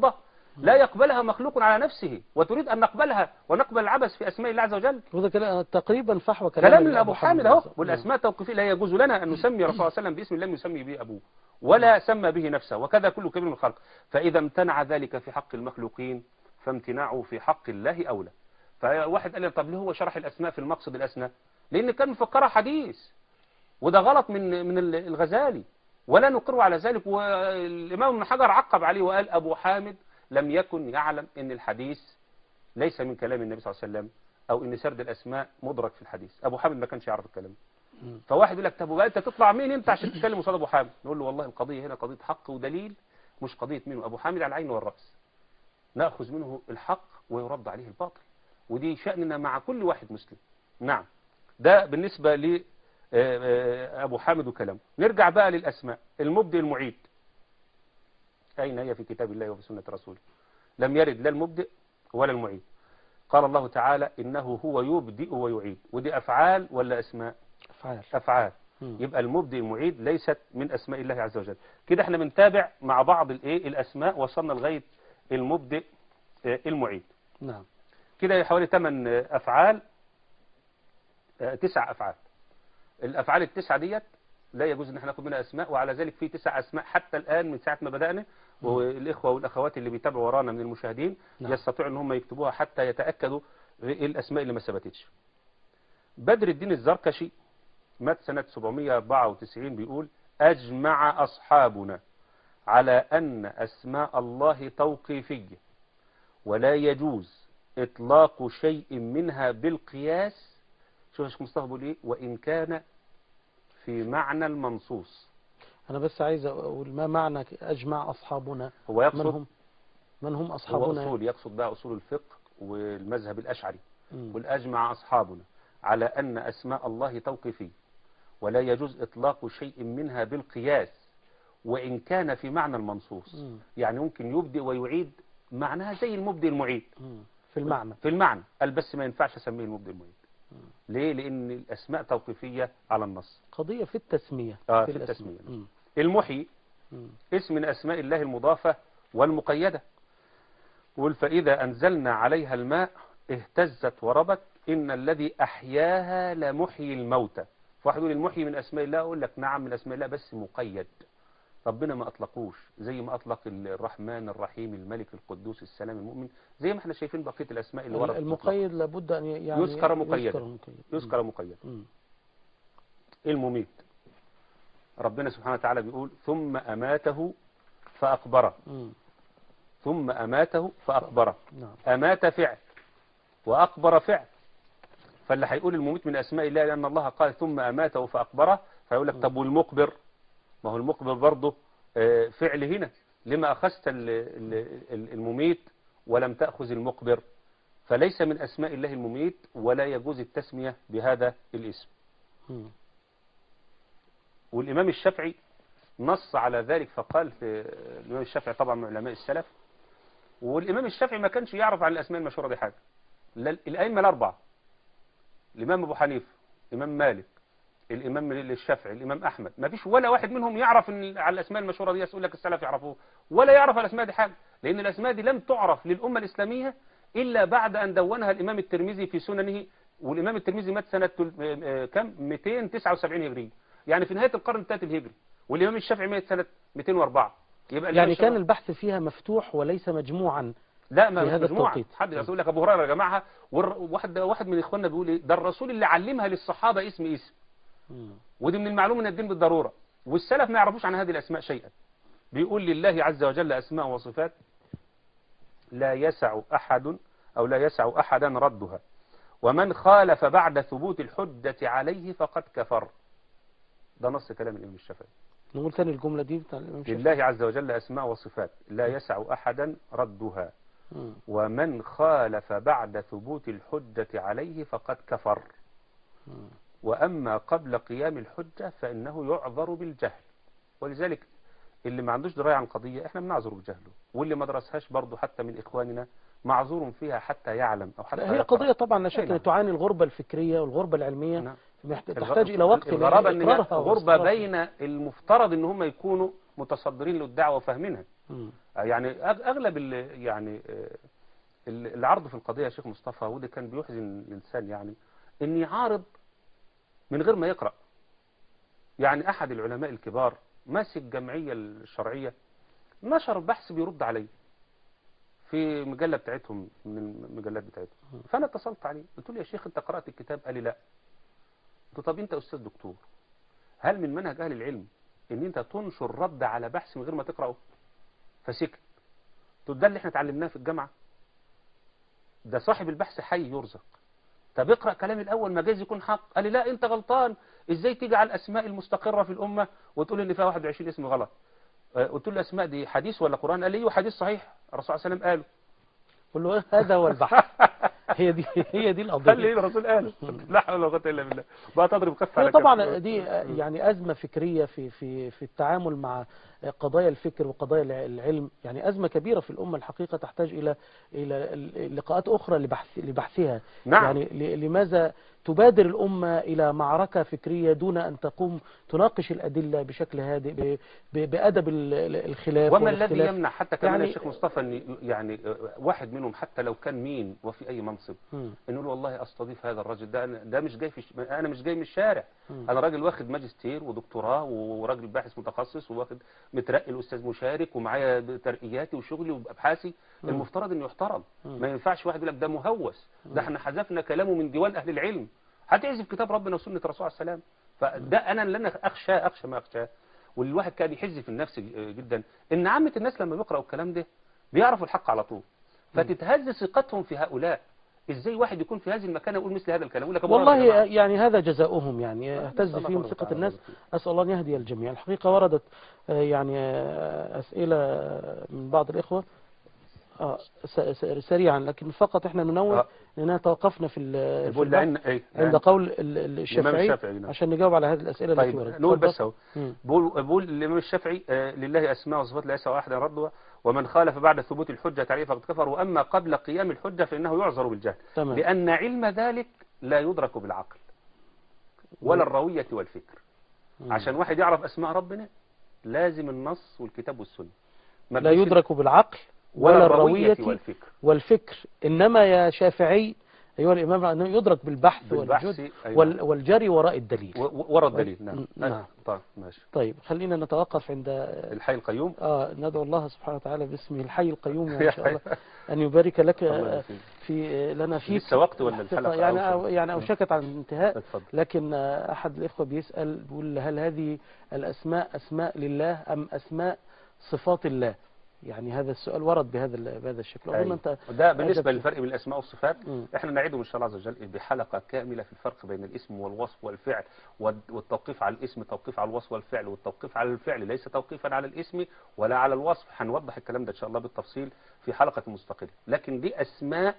لا يقبلها مخلوق على نفسه، وتريد أن نقبلها ونقبل العبث في أسماء الله عز وجل. وده كلام تقريبا فحوى كلام, كلام أبو حامد أهو. والأسماء التوقيفية لا يجوز لنا أن نسمي رسول الله صلى الله عليه وسلم باسم لم يسمي به أبوه ولا سمى به نفسه، وكذا كل كبير من الخلق. فإذا امتنع ذلك في حق المخلوقين فامتناعه في حق الله أولى. فواحد قال لي طب ليه هو شرح الأسماء في المقصد الأسنى؟ لأن كان مفكرها حديث، وده غلط من من الغزالي ولا نقر على ذلك. والإمام ابن حجر عقب عليه وقال أبو حامد لم يكن يعلم أن الحديث ليس من كلام النبي صلى الله عليه وسلم، أو أن سرد الأسماء مدرك في الحديث. أبو حامد ما كانش يعرف الكلام. فواحد يقول لك طب وبقى أنت تطلع مين أنت عشان تتكلم قصاد أبو حامد؟ نقول له والله القضية هنا قضية حق ودليل، مش قضية منه. أبو حامد على العين والرأس، نأخذ منه الحق ويرد عليه الباطل، ودي شأننا مع كل واحد مسلم. نعم، ده بالنسبة ل أبو حامد وكلامه. نرجع بقى للأسماء. المبدئ المعيد أين هي في كتاب الله وفي سنة رسوله؟ لم يرد لا المبدئ ولا المعيد. قال الله تعالى إنه هو يبدئ ويعيد، ودي أفعال ولا أسماء؟ أفعال. أفعال. يبقى المبدئ المعيد ليست من أسماء الله عز وجل. كده احنا بنتابع مع بعض الايه الأسماء، وصلنا لغاية المبدئ المعيد. نعم. كده حوالي ثمان أفعال، تسع أفعال. الأفعال التسعة ديت لا يجوز ان احنا ناخد منها اسماء، وعلى ذلك في تسع اسماء حتى الآن من ساعة ما بدأنا. والاخوة والاخوات اللي بيتابعوا ورانا من المشاهدين نعم. يستطيعوا ان هم يكتبوها حتى يتأكدوا ايه الاسماء اللي ما ثبتتش. بدر الدين الزركشي مات سنة سبعمائة وأربعة وتسعين، بيقول اجمع اصحابنا على ان اسماء الله توقيفية، ولا يجوز اطلاق شيء منها بالقياس. شوف يا شيخ مصطفى بيقول ايه؟ وان كان في معنى المنصوص. أنا بس عايز أقول ما معنى أجمع أصحابنا؟ هو يقصد من هم من هم أصحابنا؟ هو أصول، يقصد بقى أصول الفقه والمذهب الأشعري. والأجمع أصحابنا على أن أسماء الله توقيفية، ولا يجوز إطلاق شيء منها بالقياس وإن كان في معنى المنصوص. م. يعني ممكن يبدئ ويعيد معناها زي المبدئ المعيد في المعنى في المعنى قال بس ما ينفعش أسميه المبدئ المعيد. ليه؟ لأن الأسماء توقيفية على النص. قضية في التسمية. آه في, في التسمية. مم. المحيي مم. اسم من أسماء الله المضافة والمقيدة. قل فإذا أنزلنا عليها الماء اهتزت وربت إن الذي أحياها لمحيي الموتى. فواحد يقول المحيي من أسماء الله، أقول لك نعم من أسماء الله بس مقيد. ربنا ما أطلقوش زي ما أطلق الرحمن الرحيم الملك القدوس السلام المؤمن، زي ما احنا شايفين بقية الأسماء اللي وردت. المقيد لابد أن يعني يذكر مقيدا. يذكر مقيدا. المميت ربنا سبحانه وتعالى بيقول ثم أماته فأقبره. مم. ثم أماته فأقبره. نعم. أمات فعل وأقبر فعل. فاللي هيقول المميت من أسماء الله لأن الله قال ثم أماته فأقبره، فيقول لك طب والمقبر؟ ما هو المقبر برضه فعل هنا، لما أخذت المميت ولم تأخذ المقبر؟ فليس من أسماء الله المميت، ولا يجوز التسمية بهذا الاسم. مم. والإمام الشافعي نص على ذلك فقال، في الإمام الشافعي طبعا من علماء السلف، والإمام الشافعي ما كانش يعرف عن الأسماء المشهورة دي حاجة. الأئمة الأربعة، الإمام أبو حنيفة، الإمام مالك، الإمام الشافعي، الإمام أحمد، ما فيش ولا واحد منهم يعرف إن على الأسماء المشهورة دي. يقول لك السلف يعرفوه، ولا يعرف الأسماء دي حاجة، لأن الأسماء دي لم تعرف للأمة الإسلامية إلا بعد أن دونها الإمام الترمذي في سننه. والإمام الترمذي مات سنة كم؟ مئتين وتسعة وسبعين هجرية، يعني في نهاية القرن الثالث الهجري. والإمام الشافعي مات سنة مئتين وأربعة. يبقى يعني كان البحث فيها مفتوح وليس مجموعا. لا ما هذا مجموعة. حد يقول لك أبو هريرة يا جماعة، واحد واحد من إخواننا بيقول إيه؟ ده الرسول اللي علمها للصحابة اسم اسم. مم. ودي من المعلوم من الدين بالضرورة، والسلف ما يعرفوش عن هذه الأسماء شيئا. بيقول لله عز وجل أسماء وصفات لا يسع أحد أو لا يسع أحدا ردها، ومن خالف بعد ثبوت الحجة عليه فقد كفر. ده نص كلام الإمام الشافعي. نقول ثاني الجملة دي بتاع الإمام الشافعي. لله عز وجل أسماء وصفات لا يسع أحدا ردها، م. ومن خالف بعد ثبوت الحجة عليه فقد كفر. م. وأما قبل قيام الحجة فإنه يعذر بالجهل. ولذلك اللي ما عندوش دراية عن قضية احنا بنعذره بجهله، واللي ما درسهاش برضه حتى من إخواننا معذور فيها حتى يعلم أو حتى هي يقرأ. قضية طبعا لا شك أن تعاني الغربة الفكرية والغربة العلمية. نعم. تحتاج إلى وقت. الغرابة أن غربة بين المفترض أن هم يكونوا متصدرين للدعوة وفاهمينها. يعني أغ- أغلب ال يعني آه، ال- العرض في القضية يا شيخ مصطفى، وده كان بيحزن الإنسان يعني إن يعارض من غير ما يقرأ. يعني أحد العلماء الكبار ماسك الجمعية الشرعية نشر بحث بيرد عليه في مجلة بتاعتهم من المجلات بتاعتهم، فأنا اتصلت عليه قلت له يا شيخ أنت قرأت الكتاب؟ قال لي لا. قلت له طب أنت أستاذ دكتور، هل من منهج أهل العلم إن أنت تنشر رد على بحث من غير ما تقرأه؟ فسكت. قلت له ده اللي احنا اتعلمناه في الجامعة، ده صاحب البحث حي يرزق، طب اقرأ كلام الأول ما جايز يكون حق. قال لي لا أنت غلطان، إزاي تيجي على الأسماء المستقرة في الأمة وتقول إن فيها واحد وعشرين اسم غلط؟ آه، قلت له الأسماء دي حديث ولا قرآن؟ قال لي ايوه حديث صحيح الرسول صلى الله عليه وسلم قاله. قل له هذا هو البحث. هي دي هي دي قال لي القضية. ايه الرسول قاله؟ لا حول ولا قوة إلا بالله. بقى تضرب كف هي على كف. طبعا دي يعني أزمة فكرية في في في التعامل مع قضايا الفكر وقضايا العلم، يعني أزمة كبيرة في الأمة الحقيقة تحتاج إلى إلى لقاءات أخرى لبحث لبحثها. نعم. يعني ل- لماذا تبادر الأمة إلى معركة فكرية دون أن تقوم تناقش الأدلة بشكل هادئ ب- ب- بأدب ال- ال- الخلاف وما الذي والاختلاف. يمنع حتى كمان يعني- يا شيخ مصطفى ان يعني واحد منهم حتى لو كان مين وفي اي منصب مم. انه يقول والله استضيف هذا الرجل ده، أنا- ده مش جاي في ش- انا مش جاي من الشارع، مم. انا راجل واخد ماجستير ودكتوراه وراجل باحث متخصص وواخد مترقي الاستاذ مشارك ومعايا ترقياتي وشغلي وابحاثي، مم. المفترض انه يحترم. مم. ما ينفعش واحد يقول لك ده مهوس، ده احنا حذفنا كلامه من ديوان اهل العلم، هتعزف كتاب ربنا وسنه الرسول عليه السلام. فده انا اللي انا اخشى اخشى ما اخشاه. والواحد كان يحز في النفس جدا ان عامه الناس لما بيقراوا الكلام ده بيعرفوا الحق على طول، فتتهز ثقتهم في هؤلاء. ازاي واحد يكون في هذه المكانه يقول مثل هذا الكلام؟ يقول لك أبو والله راجل يا جماعة. يعني هذا جزاؤهم، يعني آه، اهتز نسأل الله فيهم سبحانه ثقة وتعالى الناس. ذلك. أسأل الله أن يهدي الجميع. الحقيقة وردت آه، يعني آه، أسئلة من بعض الإخوة آه، س- س- سريعا، لكن فقط احنا ننوه آه. لأننا توقفنا في ال- في بيقول البحث لأن إيه؟ عند لأن- قول ال- ال- الإمام الشافعي الشافعي نعم. عشان نجاوب على هذه الأسئلة التي طيب وردت. نقول اتفضل. بس اهو مم. بقول بقول الإمام الشافعي آه، لله أسماء وصفات لا يسوى أحد ردها، ومن خالف بعد ثبوت الحجة عليه فقد كفر، وأما قبل قيام الحجة فإنه يعذر بالجهل، تمام. لأن علم ذلك لا يدرك بالعقل ولا الروية والفكر. مم. عشان واحد يعرف أسماء ربنا لازم النص والكتاب والسنة، ما لا تجيش يدرك بالعقل ولا ولا الروية الروية والفكر. والفكر، إنما يا شافعي أيها الإمام أنه يدرك بالبحث, بالبحث، والجهد أي وال- نعم. والجري وراء الدليل. و- و- ورا الدليل نعم. نعم. طيب ماشي. طيب خلينا نتوقف عند الحي القيوم. آه ندعو الله سبحانه وتعالى باسمه الحي القيوم يعني إن شاء الله أن يبارك لك الله آه، يبارك. في لنا فيك. لسه وقت ولا الحلقة يعني أوشك؟ أو يعني أوشكت على الانتهاء، اتفضل. لكن آه، أحد الإخوة بيسأل بيقول هل هذه الأسماء أسماء لله أم أسماء صفات الله؟ يعني هذا السؤال ورد بهذا ال- بهذا الشكل. أظن أيوة. أنت ده بالنسبة أجبت. للفرق بين الأسماء والصفات. مم. احنا نعيده إن شاء الله عز وجل بحلقة كاملة في الفرق بين الاسم والوصف والفعل، والد- والتوقيف على الاسم توقيف على الوصف والفعل، والتوقيف على الفعل ليس توقيفا على الاسم ولا على الوصف. هنوضح الكلام ده إن شاء الله بالتفصيل في حلقة مستقلة. لكن دي أسماء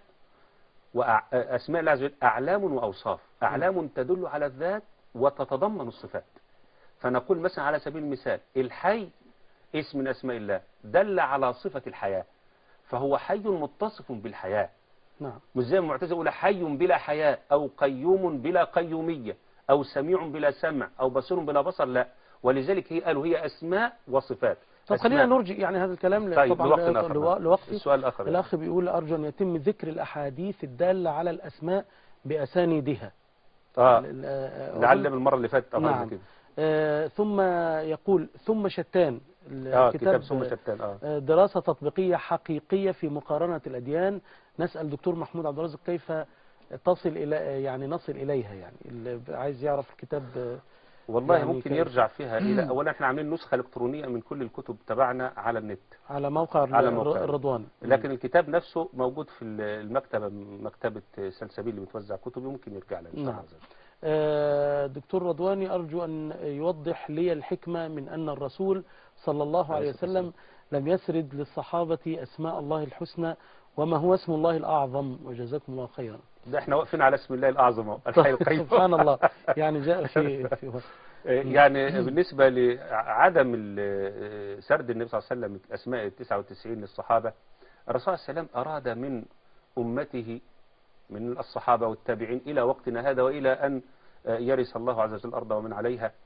وأسماء الله عز وجل أعلام وأوصاف. أعلام تدل على الذات وتتضمن الصفات. فنقول مثلا على سبيل المثال الحي اسم من أسماء الله دل على صفة الحياة، فهو حي متصف بالحياة. نعم. مش زي المعتزلة يقول حي بلا حياة أو قيوم بلا قيومية أو سميع بلا سمع أو بصير بلا بصر، لا. ولذلك هي قالوا هي أسماء وصفات. طب أسماء. خلينا نرجع يعني هذا الكلام ل- طيب طبعا لوقت ل- آخر. لو- لوقتي. السؤال الآخر يعني. الأخ بيقول أرجو أن يتم ذكر الأحاديث الدالة على الأسماء بأسانيدها. آه ال- آه، نعلم المرة اللي فاتت أو حاجة نعم. كده. آه ثم يقول ثم شتان آه كتاب ثم شتان. آه. آه، دراسة تطبيقية حقيقية في مقارنة الأديان. نسأل دكتور محمود عبد الرازق كيف تصل إلى يعني نصل إليها، يعني اللي عايز يعرف الكتاب. آه، والله يعني ممكن كيف؟ يرجع فيها إلى أولا احنا عاملين نسخة إلكترونية من كل الكتب تبعنا على النت على موقع على الر- موقع. الرضوان. لكن الكتاب نفسه موجود في المكتبة مكتبة سلسبيل اللي بتوزع كتب، ممكن يرجع لها إن شاء الله نعم. عز وجل. آه، دكتور رضواني أرجو أن يوضح لي الحكمة من أن الرسول صلى الله عليه وسلم لم يسرد للصحابة أسماء الله الحسنى، وما هو اسم الله الأعظم، وجزاكم الله خيرا. ده احنا واقفين على اسم الله الأعظم أهو، الحي القيوم. سبحان الله، يعني جاء في, في يعني بالنسبة لعدم ال- سرد النبي صلى الله عليه وسلم أسماء التسعة والتسعين للصحابة، الرسول صلى الله عليه وسلم أراد من أمته من الصحابة والتابعين إلى وقتنا هذا وإلى أن يرث الله عز وجل الأرض ومن عليها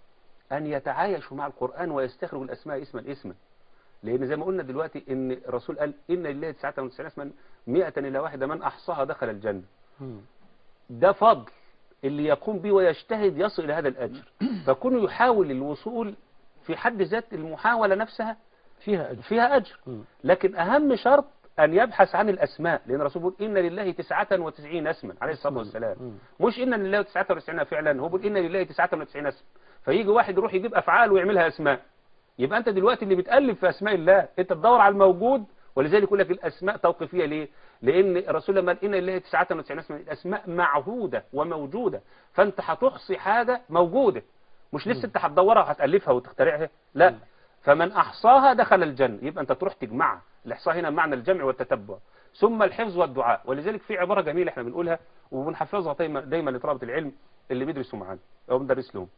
أن يتعايشوا مع القرآن ويستخرجوا الأسماء اسما اسما. لأن زي ما قلنا دلوقتي إن الرسول قال إن لله تسعة وتسعين اسما مئة إلا واحدة من أحصاها دخل الجنة. ده فضل اللي يقوم به ويجتهد يصل إلى هذا الأجر. فكونه يحاول الوصول في حد ذات المحاولة نفسها فيها أجر, فيها أجر. لكن أهم شرط أن يبحث عن الأسماء، لأن الرسول يقول إن لله تسعة وتسعين اسما عليه الصلاة والسلام. مش إن لله تسعة وتسعين فعلا، هو بيقول إن لله تسعة وتسعين اسما. فيجي واحد يروح يجيب أفعال ويعملها أسماء، يبقى أنت دلوقتي اللي بتألف في أسماء الله، أنت تدور على الموجود. ولذلك يقول لك الأسماء توقيفية ليه؟ لأن الرسول لما قال إن لله تسعة وتسعين اسما الأسماء معهودة وموجودة، فأنت هتحصي حاجة موجودة، مش لسه أنت هتدورها وهتألفها وتخترعها، لا. فمن أحصاها دخل الجنة، يبقى أنت تروح تجمعها. الإحصاء هنا معنى الجمع والتتبع. ثم الحفظ والدعاء. ولذلك في عبارة جميلة احنا بنقولها وبنحفظها دايما دايما لطلبة العلم اللي بيدرسوا معانا أو بندرس لهم.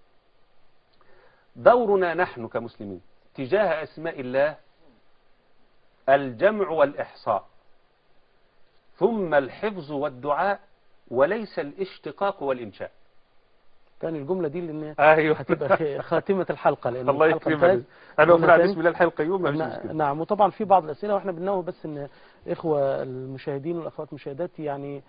دورنا نحن كمسلمين تجاه أسماء الله الجمع والإحصاء، ثم الحفظ والدعاء، وليس الاشتقاق والإنشاء. تاني الجملة دي لأن أيوة. هتبقى خاتمة الحلقة، لأن الله يكرمك. أنا أفرع بسم الله الحلقة يوم ما مش نعم. وطبعا في بعض الأسئلة وإحنا بننوه بس إن إخوة المشاهدين والأخوات المشاهدات يعني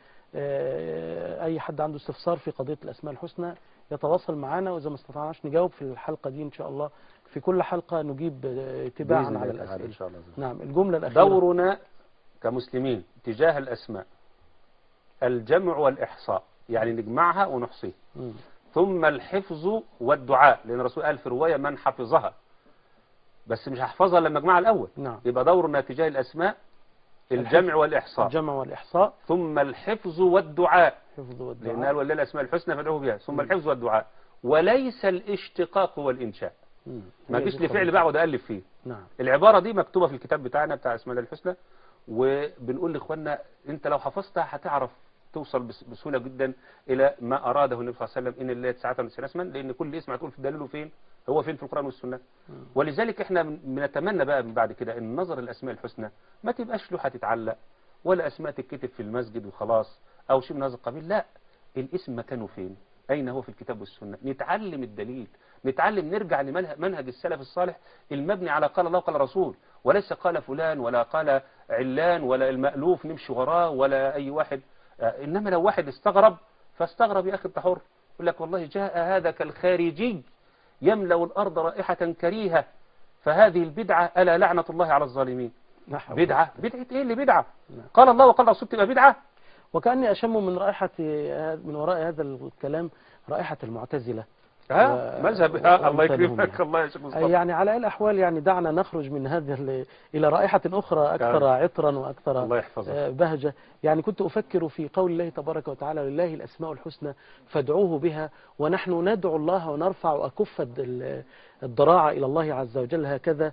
أي حد عنده استفسار في قضية الأسماء الحسنى يتواصل معنا، وإذا ما استطعناش نجاوب في الحلقة دي إن شاء الله في كل حلقة نجيب تباعا على الأسئلة إن شاء الله. نعم. الجملة الأخيرة دورنا كمسلمين تجاه الأسماء الجمع والإحصاء، يعني نجمعها ونحصيها، ثم الحفظ والدعاء، لأن الرسول قال في رواية من حفظها، بس مش هحفظها لما اجمعها الأول. نعم. يبقى دورنا تجاه الأسماء الجمع والإحصاء الجمع والإحصاء ثم الحفظ والدعاء، حفظ والدعاء، لأن قال ولله الأسماء الحسنى فادعوه بها، ثم الحفظ والدعاء، وليس الاشتقاق والإنشاء. ما فيش لفعل بقى وده ألف فيه. نعم. العبارة دي مكتوبة في الكتاب بتاعنا بتاع اسماء الله الحسنى، وبنقول لإخواننا أنت لو حفظتها هتعرف توصل بسهولة جدا إلى ما أراده النبي صلى الله عليه وسلم إن الله تسعة وتسعين اسما، لأن كل اسم هتقول في دليله فين هو فين في القرآن والسنة. ولذلك احنا بنتمنى بقى من بعد كده ان نظر الأسماء الحسنى ما تبقاش لوحة تتعلق ولا أسماء تتكتب في المسجد وخلاص أو شيء من هذا القبيل، لا. الاسم مكانه فين؟ أين هو في الكتاب والسنة؟ نتعلم الدليل، نتعلم نرجع لمنهج السلف الصالح المبني على قال الله وقال رسول، وليس قال فلان ولا قال علان ولا المألوف نمشي وراه ولا أي واحد. إنما لو واحد استغرب فاستغرب يا أخي التحر، يقول لك والله جاء هذا كالخارجي يملأ الأرض رائحة كريهة فهذه البدعة ألا لعنة الله على الظالمين. بدعة بدعة إيه اللي بدعة؟ قال الله وقال رسول تبقى بدعة. وكأني أشم من رائحة من وراء هذا الكلام رائحة المعتزلة ها مذهب ها الله يكرمك يعني. الله يا شيخ مصطفى يعني على أي الأحوال يعني دعنا نخرج من هذه إلى رائحة أخرى أكثر عطرا وأكثر الله يحفظك. بهجة. يعني كنت أفكر في قول الله تبارك وتعالى لله الأسماء الحسنى فادعوه بها، ونحن ندعو الله ونرفع أكف الضراعة إلى الله عز وجل هكذا.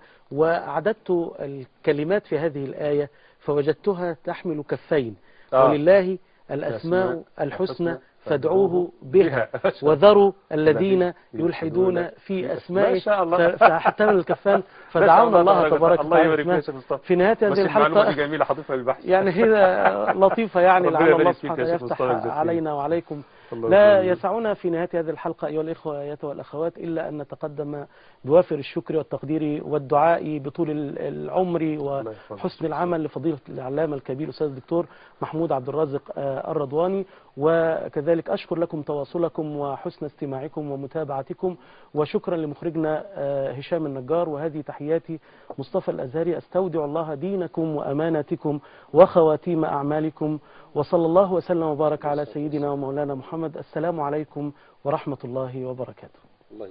وعددت الكلمات في هذه الآية فوجدتها تحمل كفين. آه. ولله الأسماء الحسنى فادعوه بها وذروا الذين يلحدون في أسمائه، فاحتمل الكفان فدعونا الله تبارك وتعالى في نهاية هذه الحلقة. جميلة حضيفها البحث يعني هي لطيفة يعني لعل الله سبحانه يفتح علينا وعليكم. لا يسعنا في نهاية هذه الحلقة أيها الإخوة أيها والأخوات إلا أن نتقدم بوافر الشكر والتقدير والدعاء بطول العمر وحسن العمل لفضيلة العلامة الكبير أستاذ الدكتور محمود عبد الرازق الرضواني. وكذلك أشكر لكم تواصلكم وحسن استماعكم ومتابعتكم، وشكرا لمخرجنا هشام النجار. وهذه تحياتي مصطفى الأزهري، أستودع الله دينكم وأماناتكم وخواتيم أعمالكم، وصلى الله وسلم وبارك على سيدنا ومولانا محمد. السلام عليكم ورحمة الله وبركاته. الله.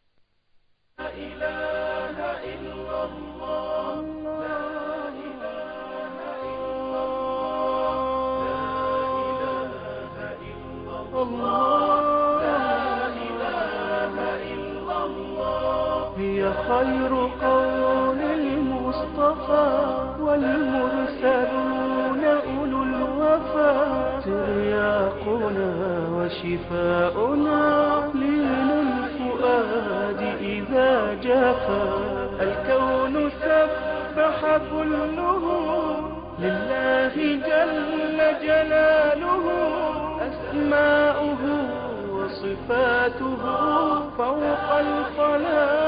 لا إله إلا الله لا إله إلا الله لا إله إلا الله هي خير قول المصطفى والمرسلون أولو الوفا ترياقنا وشفاؤنا لين الفؤاد إذا جفا الكون سبح كله لله جل جلاله أسماؤه وصفاته فوق الخلائق